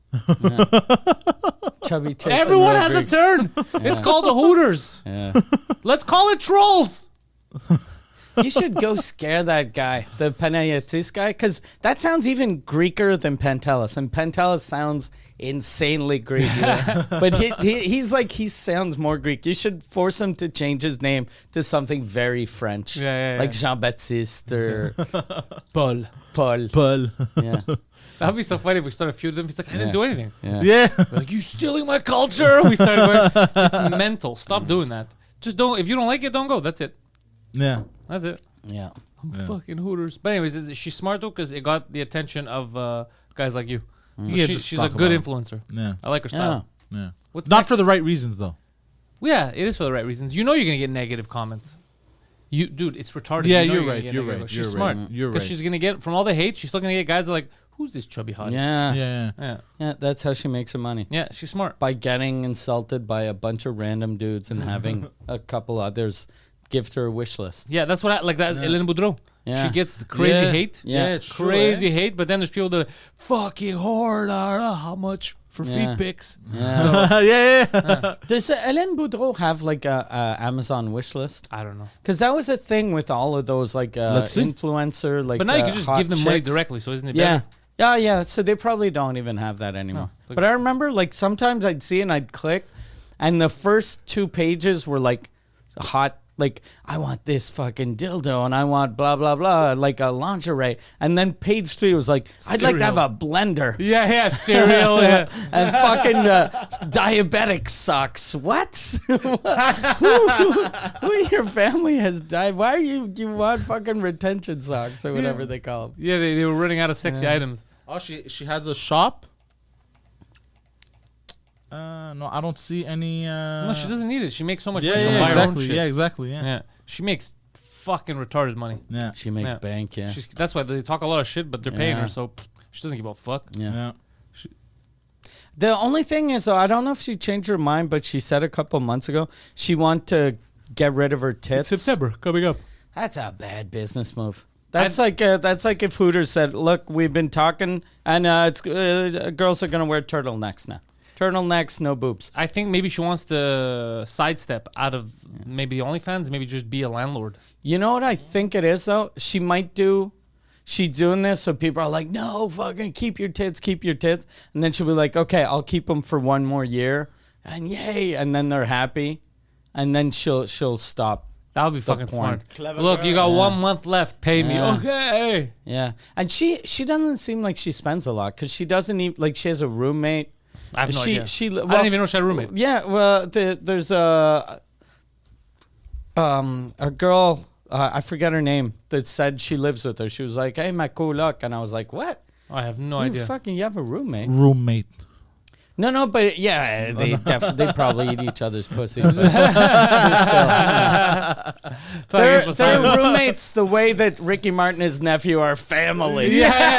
Chubby chicks and Everyone real has Greeks. a turn. It's called the Hooters. Yeah. Let's call it trolls. You should go scare that guy, the Panayotis guy, because that sounds even Greeker than Pantelis, and Pantelis sounds insanely Greek. But he, he he's like he sounds more Greek. You should force him to change his name to something very French, Yeah, yeah, yeah. like Jean Baptiste or Paul. Paul. Paul. Yeah, That would be so funny if we started feuding them. He's like, I didn't Yeah. do anything. yeah. Yeah. We're like, you stealing my culture. We started going, it's mental. Stop doing that. Just don't, if you don't like it, don't go. That's it. Yeah. That's it. yeah. I'm fucking Hooters. But anyways, is, she's smart though because it got the attention of uh, guys like you. So Yeah, she, just she's a talk good about it. influencer. Yeah. I like her style. Yeah. What's Not next? for the right reasons though. Yeah, it is for the right reasons. You know you're gonna get negative comments. You, dude, it's retarded. Yeah, You know you're gonna right, get you're negative. right, She's you're smart. right, you're Because right. she's gonna get from all the hate. She's still gonna get guys that are like, who's this chubby hottie? Yeah. Yeah. yeah, Yeah, that's how she makes her money. yeah. She's smart. By getting insulted by a bunch of random dudes and having a couple others give her a wish list. Yeah, that's what I like. That Hélène Boudreau. Yeah. She gets crazy Yeah. hate. Yeah. Yeah, it's true, crazy eh? hate. But then there's people that are fucking hard. Uh, how much for Yeah. feet pics? Yeah. yeah, yeah. Does uh, Hélène Boudreau have like a, a Amazon wish list? I don't know. Because that was a thing with all of those like uh, Let's see. influencer like. But now you uh, can just hot give them money chicks. directly. So isn't it Yeah. better? Yeah, yeah. So they probably don't even have that anymore. it's like- but I remember like sometimes I'd see it and I'd click, and the first two pages were like hot. Like, I want this fucking dildo and I want blah, blah, blah, like a lingerie. And then page three was like, I'd like to have Cereal. a blender. Yeah, yeah, cereal. yeah. And fucking uh, diabetic socks. What? who, who in your family has died? Why are you, you want fucking retention socks or whatever they call them? Yeah, they, they were running out of sexy items. Oh, she she has a shop. Uh, no, I don't see any. Uh, No, she doesn't need it. She makes so much Yeah, money. She'll yeah, buy her own exactly. shit. Yeah, exactly. Yeah, Yeah. She makes fucking retarded money. yeah, She makes Yeah. bank, yeah. She's, that's why they talk a lot of shit, but they're paying Yeah. her, so pff, she doesn't give a fuck. yeah. yeah. The only thing is, though, I don't know if she changed her mind, but she said a couple months ago she wanted to get rid of her tits. coming up. That's a bad business move. That's like uh, that's like if Hooters said, "Look, we've been talking, and uh, it's uh, girls are gonna wear turtlenecks now. Turtlenecks, no boobs." I think maybe she wants to sidestep out of maybe the OnlyFans, maybe just be a landlord. You know what I think it is, though? She might do. She's doing this so people are like, "No, fucking keep your tits, keep your tits," and then she'll be like, "Okay, I'll keep them for one more year," and yay, and then they're happy, and then she'll she'll stop. That would be fucking porn. smart. Look, you got one month left. Pay me. Yeah. Okay. Yeah, and she she doesn't seem like she spends a lot because she doesn't even like she has a roommate. I have no she, idea. She, I well, didn't even know she had a roommate. Yeah, well, the, there's a um a girl uh, I forget her name that said she lives with her. She was like, "Hey, my cool luck," and I was like, "What? I have no You idea. fucking you have a roommate?" Roommate. No, no, but yeah, they def- they probably eat each other's pussies. But they're, Fucking they're Poseidon. roommates the way that Ricky Martin and his nephew are family.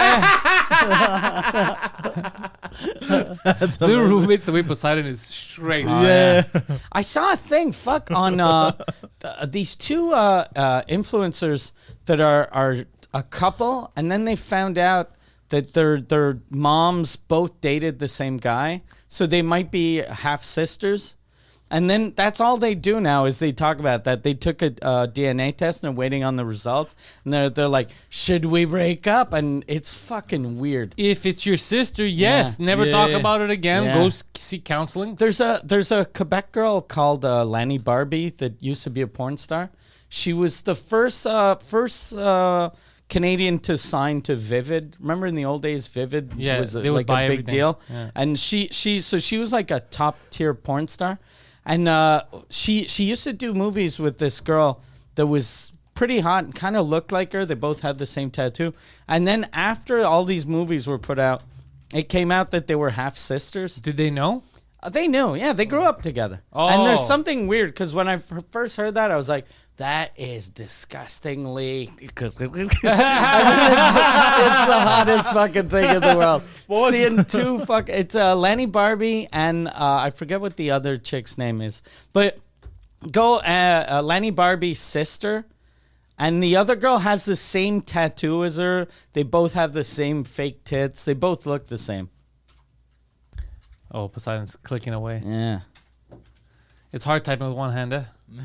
Their roommates, the way Poseidon is straight. Yeah. I saw a thing, fuck, on uh, th- these two uh, uh, influencers that are are a couple, and then they found out that their their moms both dated the same guy, so they might be half sisters. And then that's all they do now is they talk about that. They took a uh, D N A test and they're waiting on the results. And they're, they're like, should we break up? And it's fucking weird. If it's your sister, yes. Yeah. Never Yeah, talk yeah. about it again. Yeah. Go s- seek counseling. There's a there's a Quebec girl called uh, Lanny Barbie that used to be a porn star. She was the first uh, first uh, Canadian to sign to Vivid. Remember in the old days, Vivid Yeah, was a, they would like buy a big everything. deal. Yeah. And she she so she was like a top tier porn star, and uh, she she used to do movies with this girl that was pretty hot and kind of looked like her. They both had the same tattoo. And then after all these movies were put out, it came out that they were half sisters. Did they know? Uh, They knew, yeah. They grew up together. And there's Oh. something weird because when I f- first heard that, I was like, "That is disgustingly." I mean, it's, it's the hottest fucking thing in the world. Seeing two fuck, it's uh, Lanny Barbie and uh, I forget what the other chick's name is, but go uh, uh, Lanny Barbie's sister. And the other girl has the same tattoo as her. They both have the same fake tits. They both look the same. Oh, Poseidon's clicking away. Yeah. It's hard typing with one hand, eh?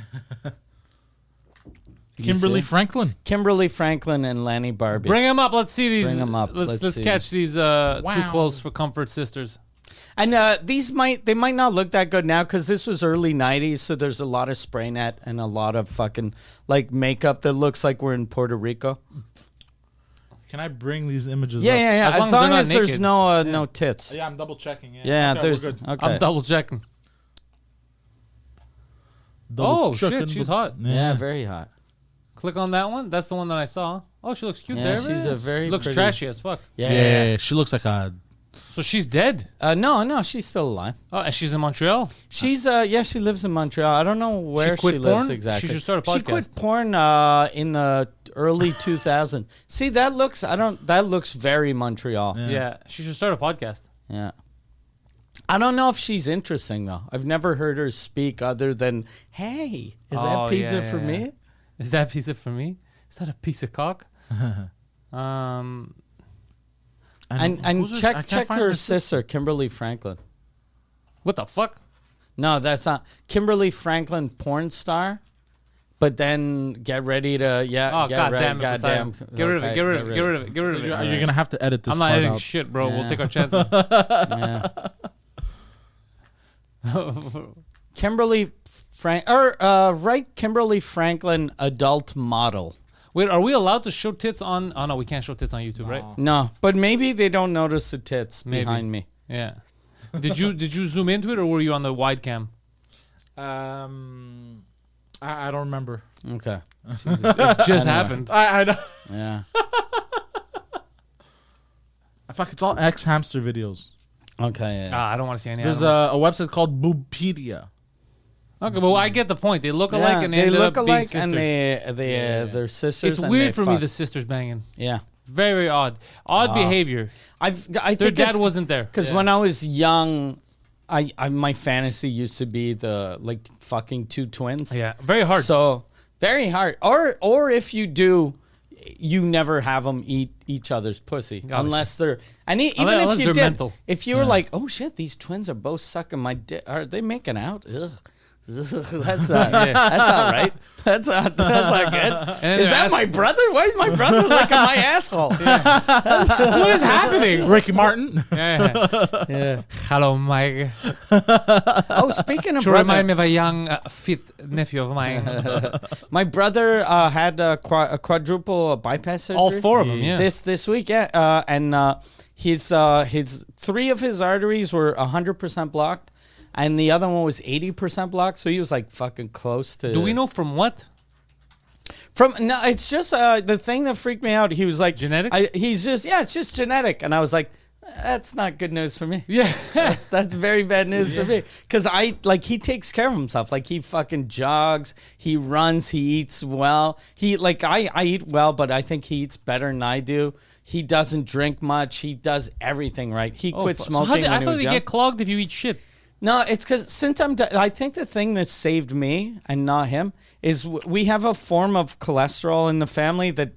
Kimberly see? Franklin. Kimberly Franklin and Lanny Barbie. Bring them up. Let's see these. Bring 'em up. Let's Let's let's, see. catch these uh, too Wow. close for comfort sisters. And uh, these might they might not look that good now because this was early nineties, so there's a lot of spray net and a lot of fucking like makeup that looks like we're in Puerto Rico. Can I bring these images Yeah, up? yeah, yeah. As As, long as long they're not as there's naked. no uh, no tits. Yeah, I'm double checking. Yeah, Yeah, Okay, there's we're good. okay. I'm double checking. Double Oh, checking shit, she's the- hot. yeah, very hot. Click on that one. That's the one that I saw. Oh, she looks cute Yeah, there. she's a man. very looks pretty- trashy as fuck. Yeah. Yeah, she looks like a. So she's dead. Uh, no, no, she's still alive. Oh, and she's in Montreal. She's uh yeah, she lives in Montreal. I don't know where she, quit lives porn? exactly. She should start a She quit podcast. porn uh in the early two thousands. See, that looks I don't that looks very Montreal. Yeah. Yeah. she should start a podcast. Yeah. I don't know if she's interesting though. I've never heard her speak other than, "Hey, is Oh, that pizza yeah, for yeah, me?" yeah. Is that pizza for me? Is that a piece of cock? um, And and who's her- I check can't check find her her sister, Kimberly Franklin. what the fuck? No, that's not Kimberly Franklin, porn star. But then get ready to yeah. Oh get god ready, damn it! goddamn. Poseidon. Get rid of it. Okay, Get rid of it. Get rid of it. Get rid of it. You're, you're gonna have to edit this. I'm not part editing out. shit, bro. We'll Yeah. take our chances. Yeah. Kimberly Frank or uh, right Kimberly Franklin adult model. Wait, are we allowed to show tits on? Oh no, we can't show tits on YouTube, right? No, but maybe they don't notice the tits Maybe. behind me. Yeah. Did you did you zoom into it or were you on the wide cam? Um, I, I don't remember. Okay. It just happened. I, I know. Yeah. Fuck, it's all ex hamster videos. Okay. Yeah. Ah, I don't want to see any. There's animals. a, a website called Boobpedia. Okay, but I get the point. They look Yeah, alike and they, they ended look up being alike, and sisters. they they uh, they're sisters. It's and weird they for me fuck. the sisters banging. Yeah. Very odd. Odd behavior. I've I Their think dad it's- wasn't there. Because Yeah. when I was young, I, I my fantasy used to be the like fucking two twins. Yeah, very hard. So very hard. Or or if you do, you never have them eat each other's pussy unless they're and e- even Unless- if unless you they're did, mental. if you were like, oh shit, these twins are both sucking my dick. Are they making out? Ugh. that's not. Yeah. That's not right. That's not. That's not good. then Is their that ass- my brother? Why is my brother licking my asshole? What is happening? Ricky Martin. yeah. yeah. Hello, Mike. Oh, speaking of To brother, remind me of a young, uh, fit nephew of mine. my brother uh, had a, qua- a quadruple bypass surgery. All four of them, yeah. This this week, yeah, uh, and uh, his uh, his three of his arteries were hundred percent blocked, and the other one was eighty percent blocked. So he was like fucking close to. Do we know from what? From no, it's just uh, the thing that freaked me out. He was like Genetic? I, he's just yeah, it's just genetic, and I was like, that's not good news for me. Yeah. That's very bad news for me because I like he takes care of himself. Like he fucking jogs, he runs, he eats well. He like I I eat well, but I think he eats better than I do. He doesn't drink much. He does everything right. He Oh, quit fu- so smoking how did- when I he thought was they young. get clogged if you eat shit. No, it's because since I'm, di- I think the thing that saved me and not him is w- we have a form of cholesterol in the family that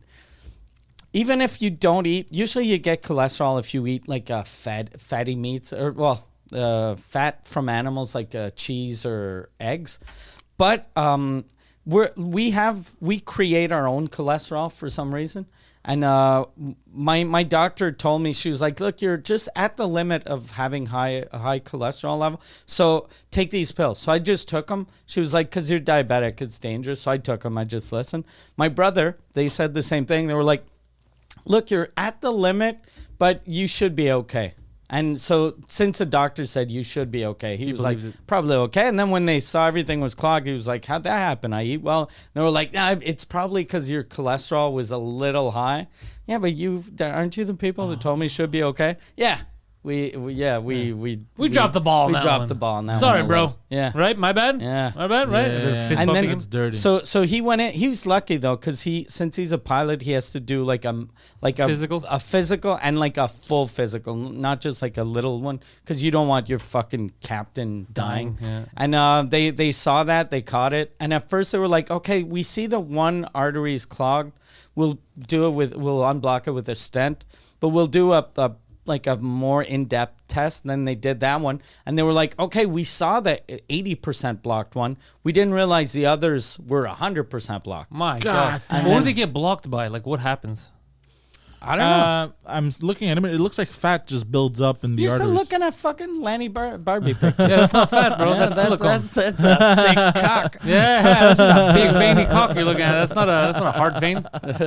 even if you don't eat, usually you get cholesterol if you eat like uh, fat, fatty meats or well, uh, fat from animals like uh, cheese or eggs. But um, we're we have we create our own cholesterol for some reason. And uh, my my doctor told me, she was like, look, you're just at the limit of having high high cholesterol level. So take these pills. So I just took them. She was like, because you're diabetic, it's dangerous. So I took them. I just listened. My brother, they said the same thing. They were like, look, you're at the limit, but you should be okay. And so since the doctor said you should be okay, he, was like, believed it. probably okay. And then when they saw everything was clogged, he was like, how'd that happen? I eat well. They were like, nah, it's probably because your cholesterol was a little high. Yeah, but you aren't you the people that told me you should be okay? Yeah. We, we yeah, we, we We, dropped the ball on We that dropped one. the ball on that Sorry, one. a bro. little. Yeah. Right? My bad? Yeah. My bad, right? Yeah. They're fist And bumping then him. It's dirty. So so he went in. He was lucky though, because he since he's a pilot, he has to do like a like a Physical? a physical and like a full physical, n- not just like a little one, because you don't want your fucking captain dying. Dying, yeah. And uh, they they saw that, they caught it, and at first they were like, okay, we see the one artery is clogged. We'll do it with we'll unblock it with a stent, but we'll do a. a like a more in-depth test. And then they did that one, and they were like, okay, we saw the eighty percent blocked one. We didn't realize the others were one hundred percent blocked. My God God. What do they get blocked by? Like, what happens? I don't know. Uh, I'm looking at him. It looks like fat just builds up in the You're arteries. still looking at fucking Lanny Bar- Barbie pictures. Yeah, that's not fat, bro. Yeah, that's, silicone. That's, that's a big cock. yeah, that's just a big veiny cock you're looking at. That's not a that's not a heart vein.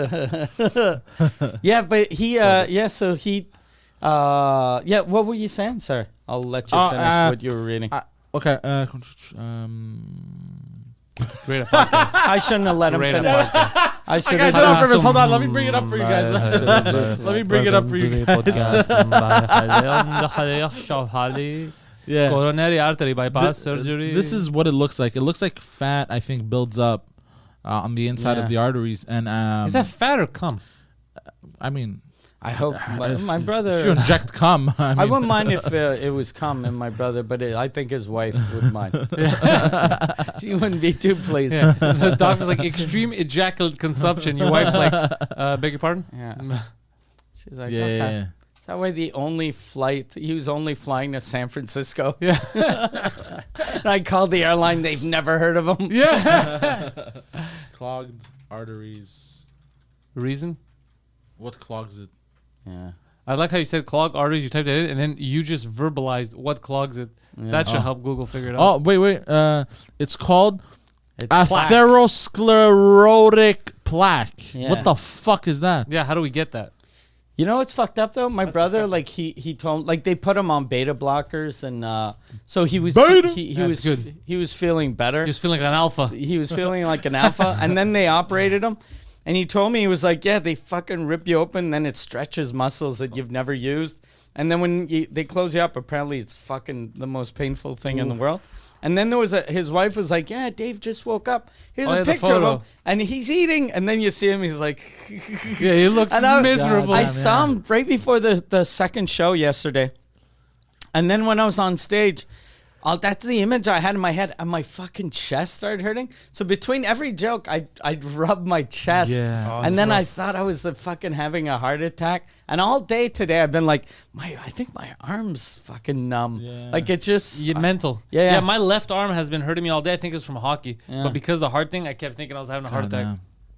Yeah, but he, uh, yeah, so he, uh, yeah, what were you saying, sir? I'll let you Oh, finish uh, what you were reading. Uh, okay. Uh, um, Great podcast. I shouldn't have let him Great finish. podcast. I should I have got it on just. purpose. Hold on. Let me bring it up for you guys. Let me bring it up for you guys. Yeah. Coronary artery bypass Thi- surgery. This is what it looks like. It looks like fat, I think, builds up uh, on the inside Yeah. of the arteries. And um, Is that fat or cum? I mean, I hope my, my brother. If you inject cum, I, mean, I wouldn't mind if uh, it was cum in my brother, but it, I think his wife wouldn't mind. She wouldn't be too pleased. Yeah. The doctor's like extreme ejaculate consumption. Your wife's like, uh, beg your pardon? Yeah. She's like, yeah, okay. yeah, yeah. Is that why the only flight, he was only flying to San Francisco? Yeah. And I called the airline, they've never heard of him. Yeah. Clogged arteries. Reason? What clogs it? Yeah. I like how you said clog arteries. You typed it in, and then you just verbalized what clogs it. That should Oh. help Google figure it out. Oh, wait, wait. Uh, it's called It's plaque. atherosclerotic plaque. Yeah. What the fuck is that? Yeah, how do we get that? You know what's fucked up though? My That's brother, disgusting. like he he told, like they put him on beta blockers, and uh, so he was Beta? he, he That's was good. he was feeling better. Just feeling like an alpha. He was feeling like an alpha, and then they operated him, and he told me he was like, yeah, they fucking rip you open, then it stretches muscles that you've never used, and then when you, they close you up, apparently it's fucking the most painful thing in the world. And then there was a, his wife was like, yeah, Dave just woke up. Here's Oh, a yeah, the picture of photo. him. And he's eating. And then you see him, he's like... Yeah, he looks And I- miserable. I God, saw yeah. him right before the, the second show yesterday. And then when I was on stage, uh, that's the image I had in my head. And my fucking chest started hurting. So between every joke, I'd, I'd rub my chest. Yeah. Oh, and then I thought I was the fucking having a heart attack. And all day today, I've been like, my I think my arm's fucking numb. Yeah. Like it just... Yeah, mental. Yeah, yeah. My left arm has been hurting me all day. I think it's from hockey. Yeah. But because of the heart thing, I kept thinking I was having a heart attack.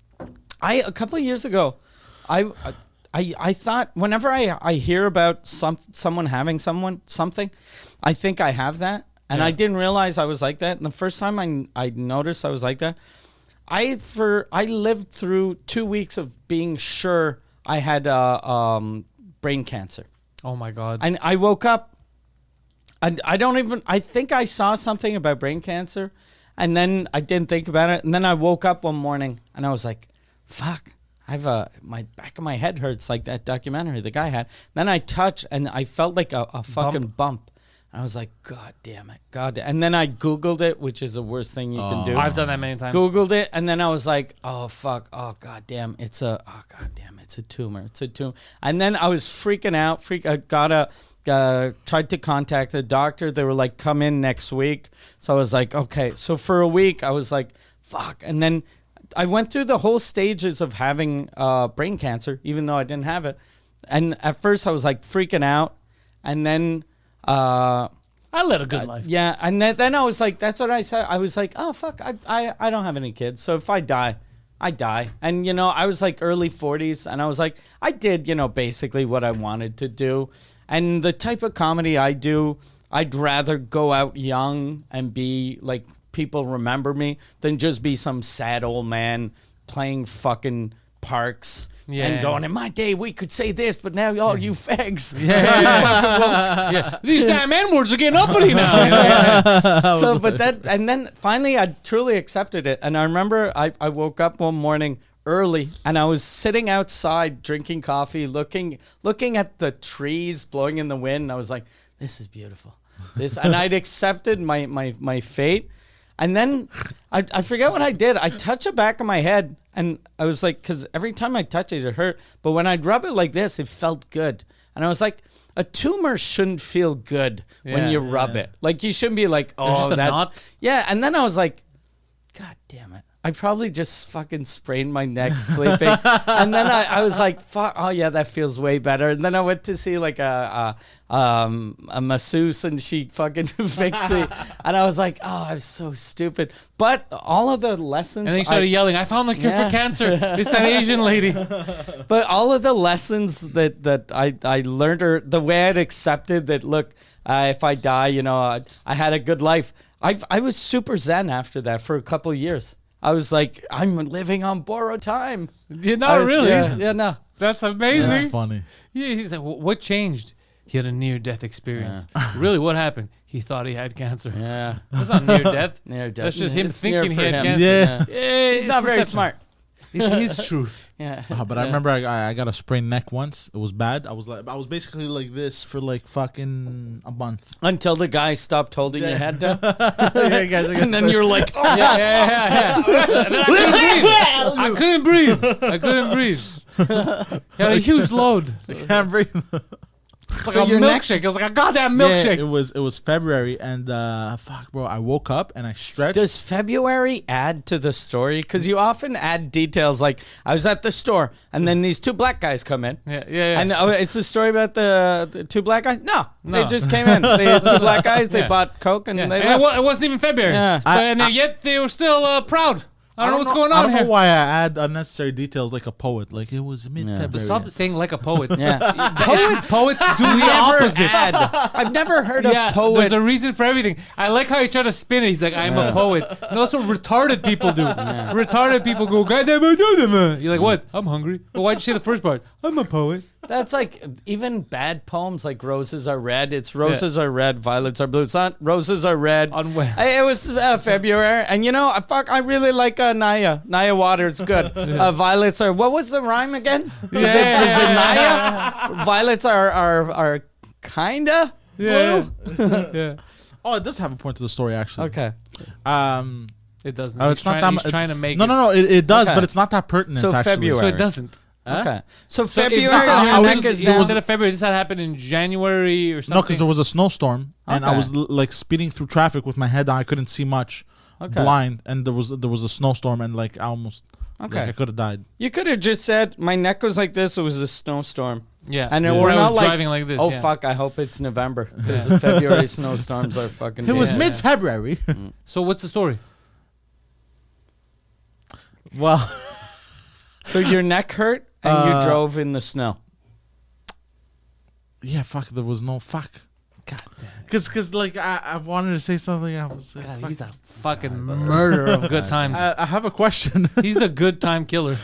I a couple of years ago, I I I thought whenever I I hear about some someone having someone something, I think I have that, and Yeah. I didn't realize I was like that. And the first time I I noticed I was like that, I for I lived through two weeks of being sure I had uh, um brain cancer, Oh my God. and I woke up, and I don't even I think I saw something about brain cancer, and then I didn't think about it, and then I woke up one morning and I was like, fuck, I have a, my back of my head hurts like that documentary the guy had. Then I touched and I felt like a, a fucking bump. I was like, God damn it. God. And then I Googled it, which is the worst thing you can do. I've done that many times. Googled it, and then I was like, oh, fuck. Oh, God damn. It's a, oh, God damn. It's a tumor. It's a tumor. And then I was freaking out. Freak. I got a, uh, tried to contact the doctor. They were like, come in next week. So I was like, okay. So for a week, I was like, fuck. And then I went through the whole stages of having uh, brain cancer, even though I didn't have it. And at first, I was like freaking out. And then... Uh, I led a good life. yeah, and then, then I was like, that's what I said. I was like, oh, fuck, I, I, I don't have any kids. So if I die, I die. And, you know, I was like early forties, and I was like, I did, you know, basically what I wanted to do. And the type of comedy I do, I'd rather go out young and be like, people remember me than just be some sad old man playing fucking parks. Yeah. And going, in my day, we could say this, but now all you fags. Yeah. These damn N-words are getting uppity now. You know? So, but that, and then finally I truly accepted it. And I remember I, I woke up one morning early and I was sitting outside drinking coffee, looking, looking at the trees blowing in the wind. And I was like, this is beautiful. This, and I'd accepted my, my, my fate. And then I, I forget what I did. I touched the back of my head and I was like, because every time I touch it, it hurt. But when I'd rub it like this, it felt good. And I was like, a tumor shouldn't feel good when Yeah. you rub it. Like you shouldn't be like, oh, just a that's knot? yeah. And then I was like, God damn it. I probably just fucking sprained my neck sleeping. And then I, I was like, fuck, oh yeah, that feels way better. And then I went to see like a, a, um, a masseuse and she fucking fixed it. And I was like, oh, I'm so stupid. But all of the lessons. And then he started I- yelling, I found the cure Yeah. for cancer. It's that Asian lady. But all of the lessons that, that I, I learned, or the way I'd accepted that, look, uh, if I die, you know, I, I had a good life. I I was super zen after that for a couple of years. I was like, I'm living on borrowed time. Yeah, I not was- really. Yeah, yeah, no. That's amazing. That's funny. Yeah, he's like, "Wh- what changed? He had a near-death experience. Really, what happened? He thought he had cancer. Yeah. That's not near-death. Near death. That's just him It's thinking near he for had him. cancer. Yeah. Yeah, He's not very perception. smart. It's his truth. Yeah. Oh, but I remember I, I I got a sprained neck once. It was bad. I was like I was basically like this for like fucking a month. Until the guy stopped holding your head down. Yeah, guys, And then you're like, oh, Yeah, yeah, yeah, yeah. And then I couldn't breathe. I couldn't breathe. I couldn't breathe. He had a huge load. Can't breathe. It's like So a your neck- milkshake. It was like a goddamn Yeah, milkshake. it was it was February, and uh, fuck, bro, I woke up and I stretched. Does February add to the story? Because you often add details like I was at the store and then these two black guys come in. yeah, yeah, yeah. And oh, it's a story about the, the two black guys. No, they No. just came in. They had two black guys. They Yeah. bought Coke and Yeah. they And it, left. wa- it wasn't even February. Yeah. But, and I- they- yet they were still uh, proud. I don't, know what's going I on don't here. know why I add unnecessary details like a poet. Like it was mid-February. Stop saying like a poet. Yeah. Poets, poets do the Never opposite. add. I've never heard Yeah, a poet. there's a reason for everything. I like how you try to spin it. He's like, I'm a poet. No, that's what retarded people do. Retarded people go, goddamn, I do them. uh." You're like, what? I'm hungry. Well, why'd you say the first part? I'm a poet. That's like even bad poems like roses are red. It's roses are red, violets are blue. It's not roses are red. On when? I- It was uh, February, and you know, I fuck, I really like uh, Naya. Naya Waters, good. uh, violets are. What was the rhyme again? Is Yeah, it, is it yeah, Naya? Violets are are are kinda blue. Yeah. yeah. Oh, it does have a point to the story actually. Okay. Um, It doesn't. oh, he's it's not trying, that. he's mu- trying to make no, it. no, no. It, it does, Okay. but it's not that pertinent. So actually. February. So it doesn't. Okay. So So if February, this had your happened- neck was- is it down. was in February. This had happened in January or something. No, because there was a snowstorm, and I Okay. was l- like speeding through traffic with my head down. I couldn't see much, Okay. blind, and there was there was a snowstorm, and like I almost, Okay. like, I could have died. You could have just said my neck was like this. It was a snowstorm. Yeah. And Yeah. we're When I not was like driving like this, Oh yeah. fuck! I hope it's November because the February snowstorms are fucking. It was Yeah. mid-February. So what's the story? well, So your neck hurt and Uh, you drove in the snow. yeah, fuck. There was no fuck. God damn. Cause, cause, like I, I wanted to say something. I was. Uh, God, fuck. he's a fucking murderer of good times. I, I have a question. He's the good time killer.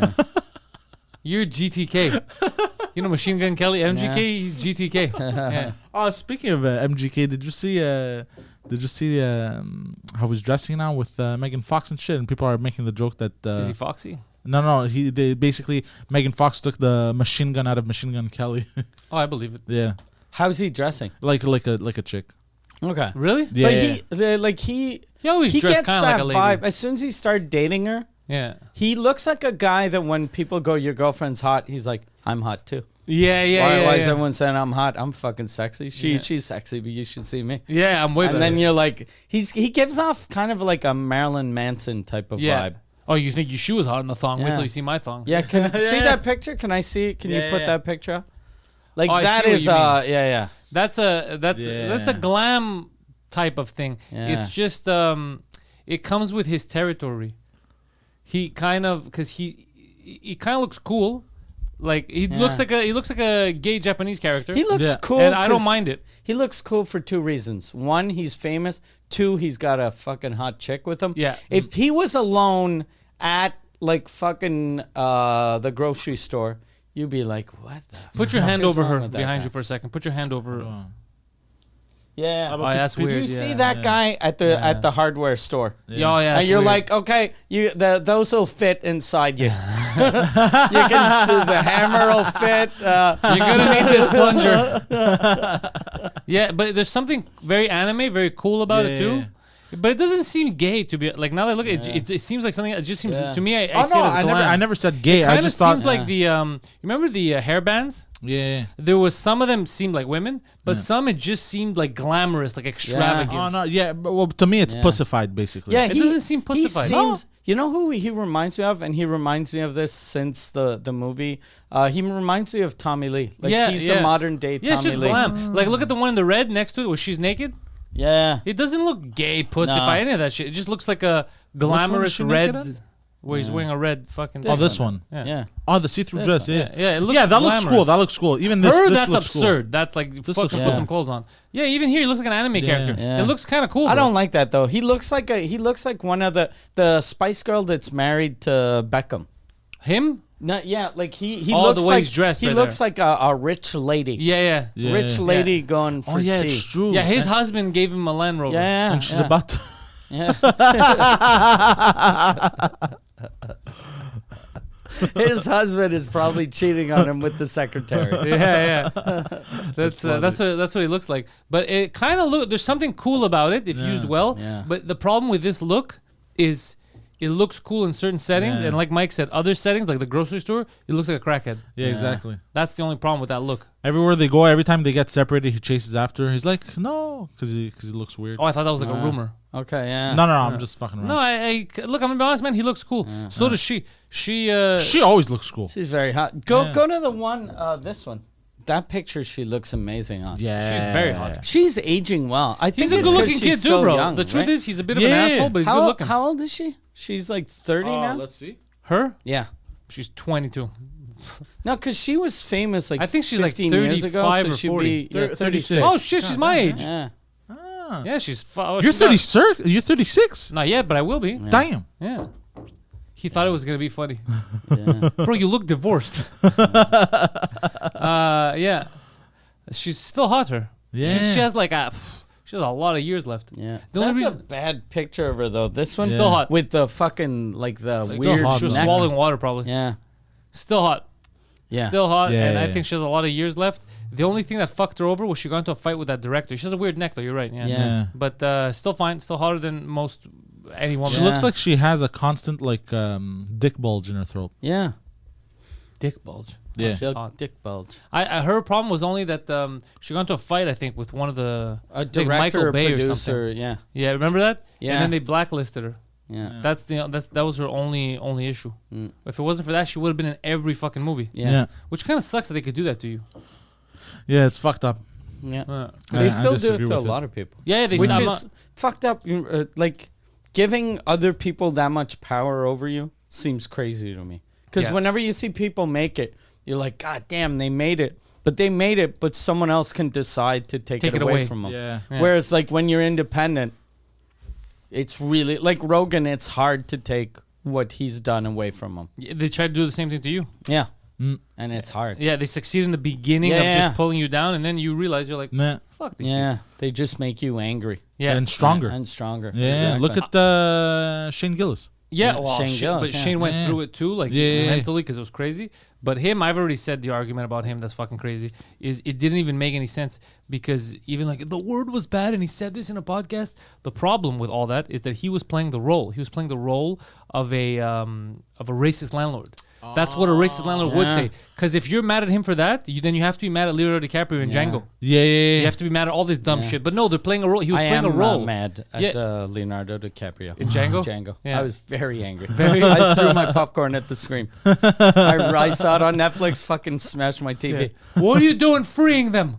You're G T K. You know Machine Gun Kelly, M G K. Yeah. He's G T K. Yeah. Oh, speaking of uh, M G K, did you see? Uh, did you see um, how he's dressing now with uh, Megan Fox and shit? And people are making the joke that uh, Is he Foxy? no, no, he they basically Megan Fox took the machine gun out of Machine Gun Kelly. Oh, I believe it. yeah, How's he dressing? like like a like a chick. Okay. Really? Yeah, But yeah. he, the, like he, He always he dressed gets kind of like that a lady. vibe. As soon as he started dating her, Yeah. he looks like a guy that when people go, "Your girlfriend's hot," he's like, "I'm hot too." Yeah, yeah, why, yeah. why yeah. is everyone saying I'm hot? I'm fucking sexy. She Yeah. she's sexy, but you should see me. Yeah, I'm way And better. then you're like, he's he gives off kind of like a Marilyn Manson type of yeah. vibe. Oh, you think your shoe is hot in the thong? Wait Yeah. till you see my thong. Yeah, can Yeah, see yeah. that picture? Can I see? Can Yeah, you put yeah. that picture up? Like Oh, I that see what is you mean. uh yeah yeah. That's a that's Yeah. that's a glam type of thing. Yeah. It's just um, it comes with his territory. He kind of because he he, he kind of looks cool. Like he Yeah. looks like a he looks like a gay Japanese character. He looks Yeah. cool. and I don't 'cause mind it. He looks cool for two reasons. One, he's famous. Two, he's got a fucking hot chick with him. Yeah. If he was alone at like fucking uh the grocery store, you'd be like, what the Put your fuck hand is over wrong her with that behind guy? you for a second. Put your hand over. her. Yeah. Oh, that's Did weird. you yeah. see that guy at the Yeah. at the hardware store? Yeah, oh, yeah. and that's you're weird. like, okay, you the, those will fit inside you. you can see the hammer will fit. Uh, you're gonna need this plunger. Yeah, but there's something very anime, very cool about it Yeah, too. yeah. But it doesn't seem gay to be like now that I look at it, it, it seems like something. It just seems Yeah. to me. I, I Oh see no, it as I glam. never I never said gay. I Kind of just thought seems like the um. You remember the uh, hair bands? yeah. There was some of them seemed like women, but some it just seemed like glamorous, like extravagant. Oh no, yeah. But, well, to me, it's Yeah. pussified basically. yeah, It he doesn't seem He pussified. seems. You know who he reminds me of, and he reminds me of this since the the movie. Uh, he reminds me of Tommy Lee. Like Yeah, he's yeah. the modern day Tommy Yeah, it's just Lee. glam. Like look at the one in the red next to it where she's naked. Yeah. It doesn't look gay, pussified, No. any of that shit. It just looks like a one glamorous is she naked red, at? where he's wearing a red fucking. Oh, this one. Yeah. Yeah. Oh, the see-through This dress. one. Yeah, Yeah, yeah, it looks yeah. That looks cool. glamorous. That looks cool. Even this. Her, this that's looks absurd. That's like This fuck, looks put cool. some clothes on. Yeah, even here he looks like an anime Yeah. character. Yeah. It looks kind of cool. I bro. don't like that though. He looks like a he looks like one of the the Spice Girl that's married to Beckham. him. No, yeah, like he he Oh, looks the way like he's dressed he right looks there. like a, a rich lady. Yeah, yeah, Yeah. Rich lady going for Oh yeah, tea. it's true. yeah. His and, husband gave him a Land Rover. Yeah, and she's yeah, about to. yeah. His husband is probably cheating on him with the secretary. yeah, yeah. That's uh, that's what that's what he looks like. But it kind of look. There's something cool about it if Yeah. used well. Yeah. But the problem with this look is it looks cool in certain settings, Yeah. and like Mike said, other settings like the grocery store, it looks like a crackhead. Yeah, exactly. That's the only problem with that look. Everywhere they go, every time they get separated, he chases after. He's like, no, because he because he looks weird. Oh, I thought that was like a rumor. Okay, yeah. no, no, no, I'm just fucking around. No, I, I look. I'm gonna be honest, man. He looks cool. So does she. She. Uh, She always looks cool. She's very hot. Go Yeah. go to the one, uh, this one. That picture, she looks amazing on. Yeah, She's very hot. She's aging well. I think He's a it's good-looking 'cause kid she's too, still bro. young, the truth right? is, he's a bit of Yeah. an asshole, but he's how, good looking. how old is she? She's like thirty Oh, now. let's see. Her? Yeah. She's twenty-two. No, because she was famous like I think she's like fifteen years ago. thirty-five So or she'd forty. be yeah, Thir- thirty-six. Oh shit, she's my age. Yeah. Yeah, she's. Fu- oh, You're she's not- thirty, sir. You're thirty-six. Not yet, but I will be. Damn. Yeah. He thought it was gonna be funny. Yeah. Bro, you look divorced. uh, yeah. She's still hot. Her. Yeah. She's, she has like a. She has a lot of years left. Yeah. The only That's a reason- bad picture of her though. This one Still hot. with the fucking like the Still weird hot, She was neck. swallowing water probably. Yeah. Still hot. Yeah. Still hot, Yeah, and yeah, I yeah. think she has a lot of years left. The only thing that fucked her over was she got into a fight with that director. She has a weird neck, though. You're right. Yeah. Yeah. Yeah. But uh, still fine. Still hotter than most any woman. She Yeah. looks like she has a constant like um, dick bulge in her throat. Yeah. Dick bulge. Yeah. She It's had hot. dick bulge. I, I her problem was only that um, she got into a fight. I think with one of the A I think director, Michael or Bay or producer. something. Yeah. Yeah, remember that? Yeah. And then they blacklisted her. Yeah. That's the that's that was her only only issue. Mm. If it wasn't for that, she would have been in every fucking movie. Yeah. Yeah. Which kind of sucks that they could do that to you. Yeah, it's fucked up. Yeah. Uh, I- They I still do disagree it to a with it. lot of people. yeah, yeah, they Which I'm is not- fucked up. You- Uh, like giving other people that much power over you seems crazy to me. Because Yeah. whenever you see people make it, you're like, God damn, they made it. But they made it, but someone else can decide to take, Take it, it away, away. from them. Yeah. Yeah. Whereas, like, when you're independent, it's really, like Rogan, it's hard to take what he's done away from him. Yeah, they tried to do the same thing to you. Yeah. Mm. And it's hard. Yeah, they succeed in the beginning Yeah, of yeah. just pulling you down, and then you realize you're like, Nah. fuck these Yeah. They just make you angry. people. Yeah, And stronger. And stronger. Yeah. Exactly. Look at uh, Shane Gillis. yeah. Yeah, Well, Shane Shane Gillis, but yeah. Shane went Yeah. through it too, like Yeah, yeah, yeah. mentally, because it was crazy. But him, I've already said the argument about him that's fucking crazy is it didn't even make any sense because even like the word was bad and he said this in a podcast. The problem with all that is that he was playing the role. He was playing the role of a um, of a racist landlord. That's what a racist landlord would Yeah. say. Because if you're mad at him for that, you, then you have to be mad at Leonardo DiCaprio and Yeah. Django. Yeah, yeah, yeah. You have to be mad at all this dumb Yeah. shit. But no, they're playing a role. He was I playing am a role. Uh, mad at Yeah. uh, Leonardo DiCaprio. In Django? Django. Yeah. I was very angry. Very- I threw my popcorn at the screen. I, I saw it on Netflix, fucking smashed my T V. Yeah. What are you doing freeing them?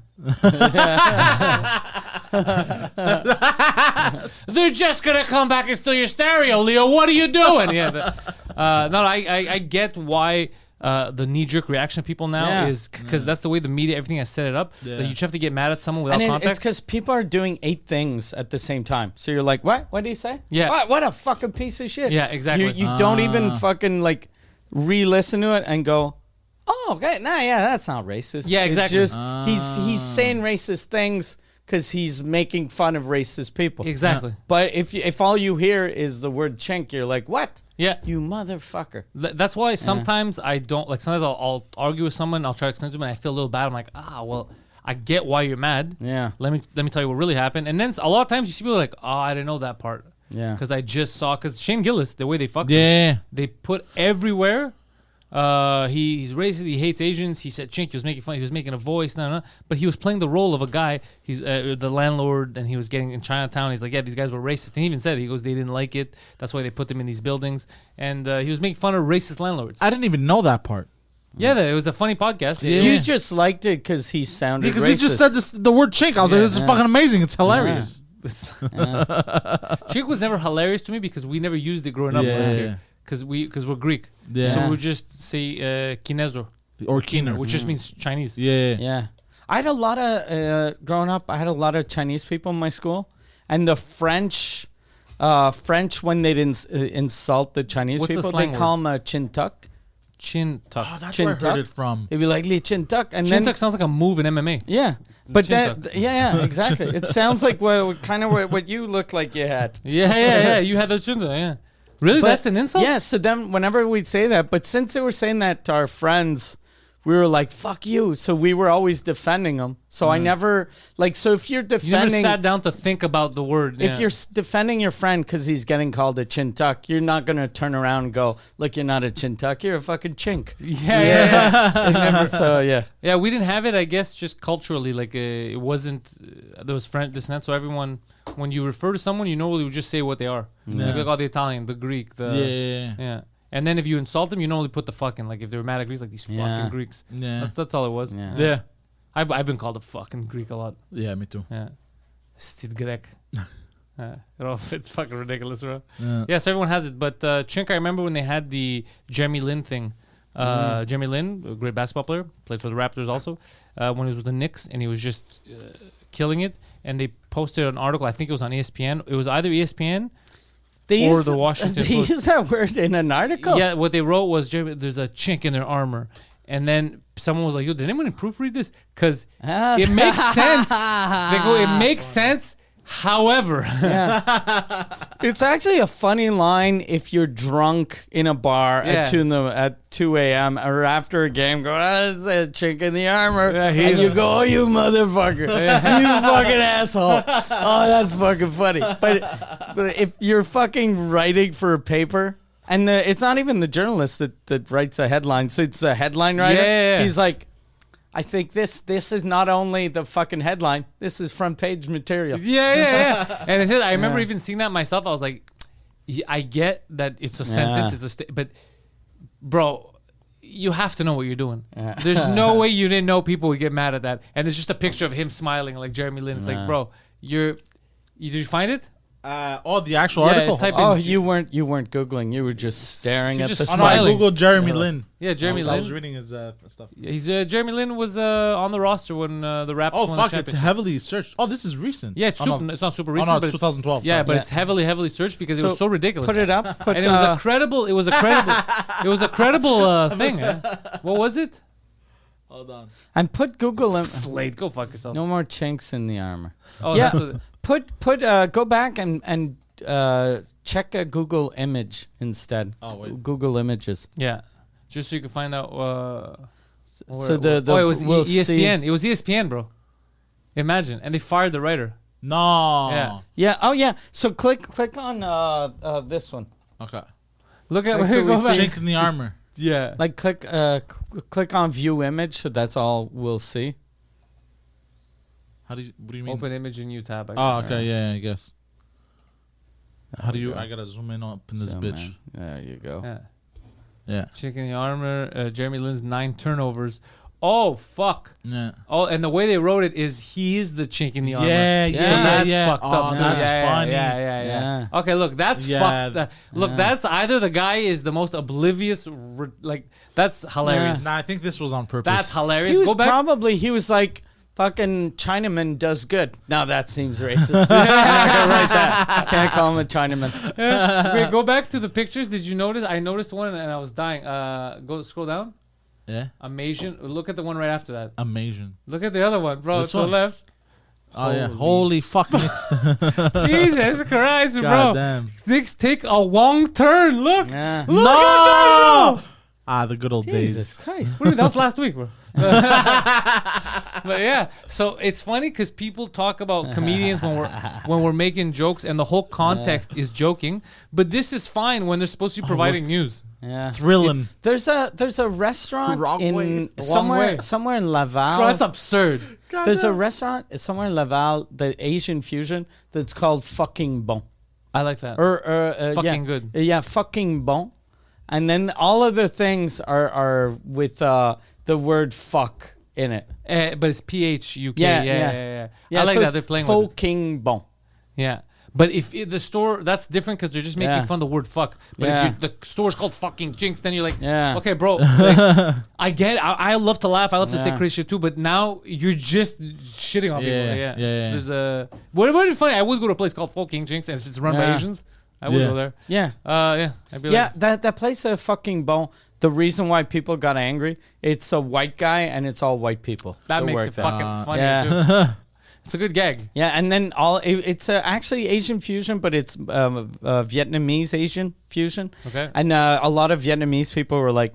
They're just gonna come back and steal your stereo, Leo. What are you doing? Yeah, the, uh, no, I, I I get why uh, the knee jerk reaction of people now Yeah. is because that's the way the media everything has set it up. Yeah. That you just have to get mad at someone without And it, it's context. because people are doing eight things at the same time. So you're like, what? What did he say? Yeah. What, what a fucking piece of shit. Yeah, exactly. You, you don't even Ah. fucking like re-listen to it and go, oh, okay, nah, yeah, that's not racist. Yeah, exactly. It's just he's he's saying racist things because he's making fun of racist people. Exactly. But if you, if all you hear is the word chink, you're like, what? Yeah. You motherfucker. Th- that's why sometimes I don't like. Sometimes I'll, I'll argue with someone. I'll try to explain to them, and I feel a little bad. I'm like, ah, well, I get why you're mad. Yeah. Let me let me tell you what really happened. And then s- a lot of times you see people like, oh, I didn't know that part. Yeah. Because I just saw. Because Shane Gillis, the way they fucked. Yeah. him, they put everywhere. Uh, he he's racist. He hates Asians. He said chink. He was making fun. He was making a voice. No, no. But he was playing the role of a guy. He's uh, the landlord, and he was getting in Chinatown. He's like, yeah, these guys were racist. And he even said it. He goes, they didn't like it. That's why they put them in these buildings. And uh, he was making fun of racist landlords. I didn't even know that part. Yeah, that- it was a funny podcast. Yeah. You just liked it because he sounded Because racist. he just said this, the word chink. I was Yeah. like, this is Yeah. fucking amazing. It's hilarious. Chink was never hilarious to me because we never used it growing up. Yeah. Because we because we're Greek. Yeah. So we would just say uh, Kinezo, Or keener. which just means Chinese. Yeah. Yeah. I had a lot of, uh, growing up, I had a lot of Chinese people in my school. And the French, uh, French, when they'd ins- uh, insult the Chinese What's the people, slang they word? call them a chin tuck. Chin tuck. Oh, that's Chin where I heard tuck? it from. They'd be like, Li chin tuck. And Chin then, tuck sounds like a move in M M A. yeah. But Chin that, tuck. yeah, yeah, exactly. It sounds like what, kind of what, what you look like you had. Yeah, yeah, yeah. You had those chin tuck, yeah. Really? But- That's an insult? Yeah, so then whenever we'd say that, but since they were saying that to our friends, we were like, fuck you. So we were always defending them. So I never, like, so if you're You never defending, sat down to think about the word. if yeah. you're s- defending your friend because he's getting called a chintuck, you're not going to turn around and go, look, you're not a chintuck, you're a fucking chink. yeah, yeah, yeah. It never, so yeah. Yeah, we didn't have it, I guess, just culturally. Like, uh, it wasn't, uh, there was French, this and that. So everyone, when you refer to someone, you normally would just say what they are. Yeah. Like, like, oh, the Italian, the Greek, the. yeah, yeah, yeah. Yeah. And then if you insult them, you normally put the fucking, like, if they're mad at Greeks, like these Yeah. fucking Greeks. Yeah. That's, that's all it was. Yeah. Yeah. I've, I've been called a fucking Greek a lot. Yeah, me too. Yeah. Stid Grek. Yeah. You know, it's fucking ridiculous, bro. Yeah. Yes, everyone has it. But uh, Chink, I remember when they had the Jeremy Lin thing. Uh, Jeremy Lin, a great basketball player, played for the Raptors also, uh, when he was with the Knicks, and he was just uh, killing it. And they posted an article, I think it was on E S P N. It was either E S P N They or use the th- Washington They Post. use that word in an article? Yeah, what they wrote was Jeremy, there's a chink in their armor. And then someone was like, yo, did anyone proofread this? Because Ah. it makes sense. They go, it makes sense. However, It's actually a funny line if you're drunk in a bar Yeah. at two in the at two a.m. or after a game. Go, ah, it's a chink in the armor, Yeah, and he's- you go, "Oh, you motherfucker, you fucking asshole!" Oh, that's fucking funny. But, but if you're fucking writing for a paper, and the, it's not even the journalist that, that writes a headline, so it's a headline writer. Yeah, yeah, yeah. He's like, I think this this is not only the fucking headline. This is front page material. yeah, yeah, yeah. And it's just, I remember Yeah. even seeing that myself. I was like, y- I get that it's a sentence, it's a sta- but bro, you have to know what you're doing. There's no way you didn't know people would get mad at that. And it's just a picture of him smiling like Jeremy Lin. It's like, bro, you're, you, did you find it? Uh, oh, the actual Yeah, article. type in- Oh, you weren't you weren't googling. You were just staring You're at just the Oh, no, I smiling. googled Jeremy Lin. Yeah, Jeremy I was, I Lin. was reading his uh, stuff. He's uh, Jeremy Lin was uh, on the roster when uh, the Raps Oh won fuck! the It's championship. heavily searched. Oh, this is recent. Yeah, it's oh, super. No. It's not super Oh, recent. no, but it's twenty twelve. Yeah, sorry. but Yeah. it's heavily, heavily searched because it So, was so ridiculous. Put it up. Put, and it was uh, a credible. It was a credible. it was a credible uh, thing. Eh? What was it? Hold on. and put Google. Im- Slade, go fuck yourself. no more chinks in the armor. Oh, yeah. that's what, Put put uh, go back and and uh, check a Google image instead. Oh, wait. Google Images. yeah. Just so you can find out. Uh, where- So the- the- oh, it was we'll E S P N. see. It was E S P N, bro. Imagine, and they fired the writer. No. Yeah. Yeah. Oh yeah. So click click on uh, uh this one. Okay. Look at Like, where so go we back. see- Chink in the armor. Yeah. Like click uh cl- click on view image. So that's all we'll see. How do you? What do you mean? Open image in new tab. I Oh, guess. okay. Yeah, I guess. How do you? Okay. I gotta zoom in up in this So, bitch. man, there you go. Yeah. Yeah. Chicken in the armor. Uh, Jeremy Lin's nine turnovers. Oh fuck. Yeah. Oh, and the way they wrote it is he is the chink in the armor. Yeah, So yeah, that's yeah. fucked Oh, up. too. that's yeah, yeah, funny. Yeah, yeah, yeah, Yeah. Okay, look, that's Yeah. fucked. Uh, look, that's either the guy is the most oblivious, r- like that's hilarious. Nah, I think this was on purpose. That's hilarious. He was Go back. probably he was like fucking Chinaman does good. Now that seems racist. I'm not gonna write that. Can't call him a Chinaman. Wait, go back to the pictures. Did you notice? I noticed one and I was dying. Uh, go scroll down. Yeah. Amazing. Look at the one right after that. Amazing. Look at the other one, bro. This to one? the left. Oh yeah. Holy- Holy fucking. Jesus Christ, bro. God damn. Things take a wrong turn. Look. Yeah. Look No! at that. Ah, the good old Jesus days. Christ. What do you mean? That was last week, bro. But yeah, so it's funny because people talk about comedians when we're when we're making jokes, and the whole context is joking. But this is fine when they're supposed to be providing news. Yeah. Thrilling. There's a there's a restaurant Wrong in way. Wrong somewhere way. somewhere in Laval. Bro, that's absurd. There's a restaurant somewhere in Laval, the Asian fusion, that's called Fucking Bon. I like that. Or, or uh, Fucking yeah. good. Uh, Yeah, Fucking Bon. And then all other things are are with uh, the word fuck in it. Uh, but it's P H U K. Yeah, Yeah, yeah, yeah. yeah. yeah. Yeah, I like so that it's they're playing with it. Fucking Bon. Yeah. But if it, the store, that's different because they're just making Yeah. fun of the word fuck. But Yeah. if you, the store's called fucking Jinx, then you're like, Yeah. okay, bro. Like, I get it. I, I love to laugh. I love to say Yeah. crazy shit too. But now you're just shitting on Yeah, people. Yeah. yeah, yeah. There's a. What, what is funny? I would go to a place called Fucking Jinx, and if it's run by Yeah. Asians, I would Yeah. go there. Yeah. Uh, yeah. I'd be Yeah, like, that, that place, uh, Fucking Bon, the reason why people got angry, it's a white guy and it's all white people. that makes work it there. fucking Uh, funny. yeah. Too. It's a good gag. Yeah, and then all it, it's uh, actually Asian fusion, but it's um, uh, Vietnamese Asian fusion. Okay. And uh, a lot of Vietnamese people were like,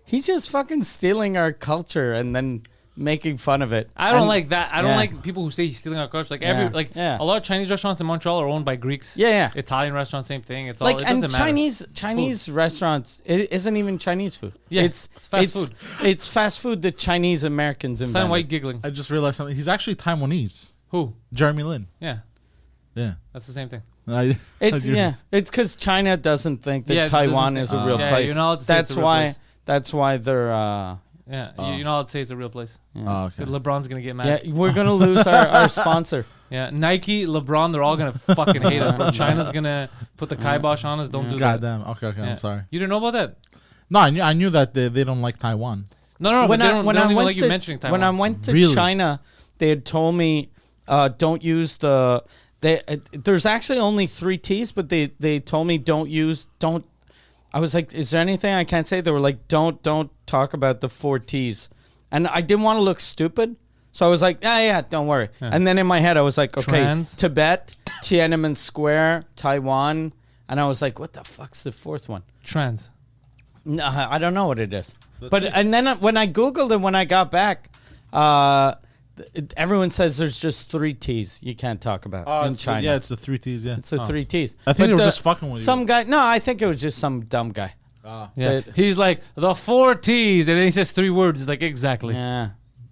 He's just fucking stealing our culture and then making fun of it. I don't And- like that. I don't yeah. like people who say he's stealing our culture. Like Yeah. every like Yeah. a lot of Chinese restaurants in Montreal are owned by Greeks. Yeah, yeah. Italian restaurants, same thing. It's all Like it and doesn't matter. Chinese Chinese restaurants, it isn't even Chinese food. Yeah, it's, it's fast it's, food. It's fast food that Chinese Americans Simon, invented. why are you giggling? I just realized something. He's actually Taiwanese. Who? Jeremy Lin. Yeah, Yeah. that's the same thing. I, It's I- yeah. It's because China doesn't think that Yeah, it Taiwan doesn't is think- a real uh, yeah, place. you're not allowed to say that's it's a real why. place. That's why they're. Uh, Yeah, you- you're not allowed to say it's a real place. Oh, okay. LeBron's gonna get mad. yeah, we're gonna lose our, our sponsor. Yeah, Nike, LeBron, they're all gonna fucking hate us, bro. China's gonna put the kibosh on us. Don't do God that. damn. Okay, okay. Yeah. I'm sorry. You didn't know about that? No, I knew, I knew that they, they don't like Taiwan. No, no, no. when but they I don't, when they don't I even went like to you mentioning Taiwan. when I went to Really? China, they had told me uh, don't use the. They uh, there's actually only three T's, but they they told me don't use don't. I was like, is there anything I can't say? They were like, don't don't talk about the four T's, and I didn't want to look stupid, so I was like, yeah, yeah, don't worry. And then in my head, I was like, okay, Trans. Tibet, Tiananmen Square, Taiwan, and I was like, what the fuck's the fourth one? Trans. No, I don't know what it is. but and then when I googled it when I got back, uh, it, everyone says there's just three T's you can't talk about in it's the- China. yeah, it's the three T's. Yeah. it's the three T's. I think But they were the- just fucking with you. some guy. No, I think it was just some dumb guy. Ah. Yeah, That- he's like the four T's, and then he says three words. He's like exactly Yeah,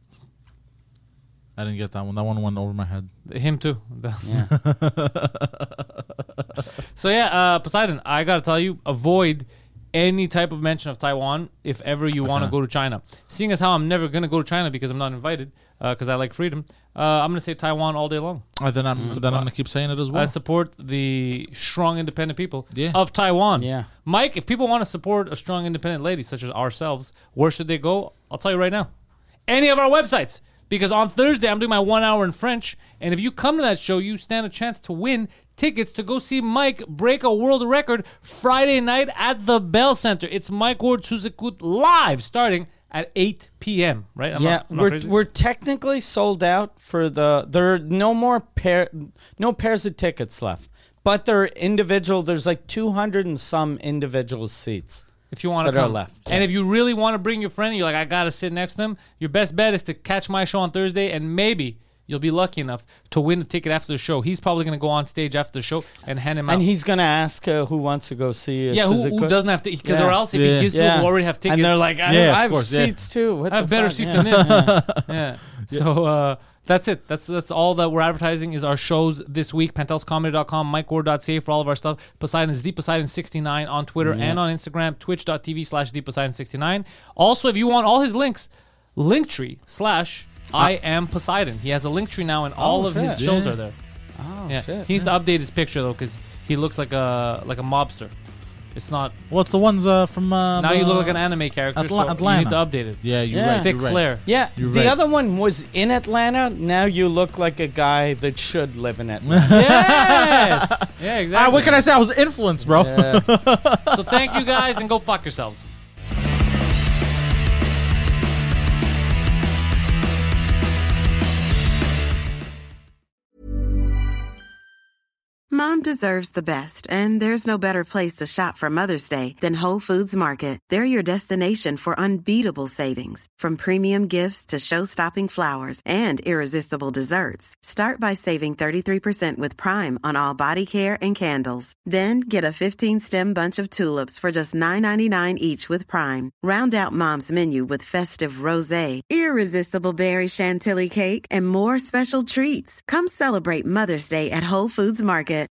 I didn't get that one. That one went over my head. him too. yeah. So yeah, uh, Poseidon, I gotta tell you, avoid any type of mention of Taiwan if ever you want to go to China. Seeing as how I'm never gonna go to China because I'm not invited, because I like freedom, uh, I'm gonna say Taiwan all day long. Uh, then I'm then I'm gonna keep saying it as well. I support the strong, independent people Yeah. of Taiwan. Yeah. Mike, if people want to support a strong, independent lady such as ourselves, where should they go? I'll tell you right now. Any of our websites. Because on Thursday, I'm doing my one hour in French. And if you come to that show, you stand a chance to win tickets to go see Mike break a world record Friday night at the Bell Center. It's Mike Ward Suzekut live starting at eight p.m., right? I'm yeah, not- I'm not we're crazy? we're technically sold out for the. There are no more pair, no pairs of tickets left. But there are individual. There's like two hundred and some individual seats. If you want to that are come. left. And if you really want to bring your friend and you're like, I got to sit next to them, your best bet is to catch my show on Thursday and maybe you'll be lucky enough to win a ticket after the show. He's probably going to go on stage after the show and hand him out. And he's gonna ask uh, who wants to go see. Uh, yeah, who, who Suzuki. doesn't have to, because Yeah. or else if Yeah. he gives people who already have tickets. And they're like, I, Yeah, of I have course, yeah. seats too. What I have the better fuck? seats Yeah. than this. yeah. So uh, that's it. That's that's all that we're advertising is our shows this week. Pentels Comedy dot com, Mike Ward dot C A for all of our stuff. Poseidon is the Poseidon sixty-nine on Twitter and on Instagram, twitch dot t v slash the Poseidon sixty-nine. Also, if you want all his links, Linktree slash I am Poseidon. He has a Linktree now, and all of his shit. shows Yeah. are there. Oh Yeah, shit. he needs to update his picture though, because he looks like a like a mobster. It's not. What's the ones uh, from? Uh, Now the- you look like an anime character, Atla- so you Atlanta. need to update it. Yeah, you're Yeah. right. Thick you're right. flare. Yeah, You're the right. other one was in Atlanta. Now you look like a guy that should live in Atlanta. Yes. Yeah, Ah, exactly. what can I say? I was influenced, bro. Yeah. So thank you guys and go fuck yourselves. Mom deserves the best, and there's no better place to shop for Mother's Day than Whole Foods Market. They're your destination for unbeatable savings, from premium gifts to show-stopping flowers and irresistible desserts. Start by saving thirty-three percent with Prime on all body care and candles. Then get a fifteen-stem bunch of tulips for just nine ninety-nine each with Prime. Round out Mom's menu with festive rosé, irresistible berry chantilly cake, and more special treats. Come celebrate Mother's Day at Whole Foods Market.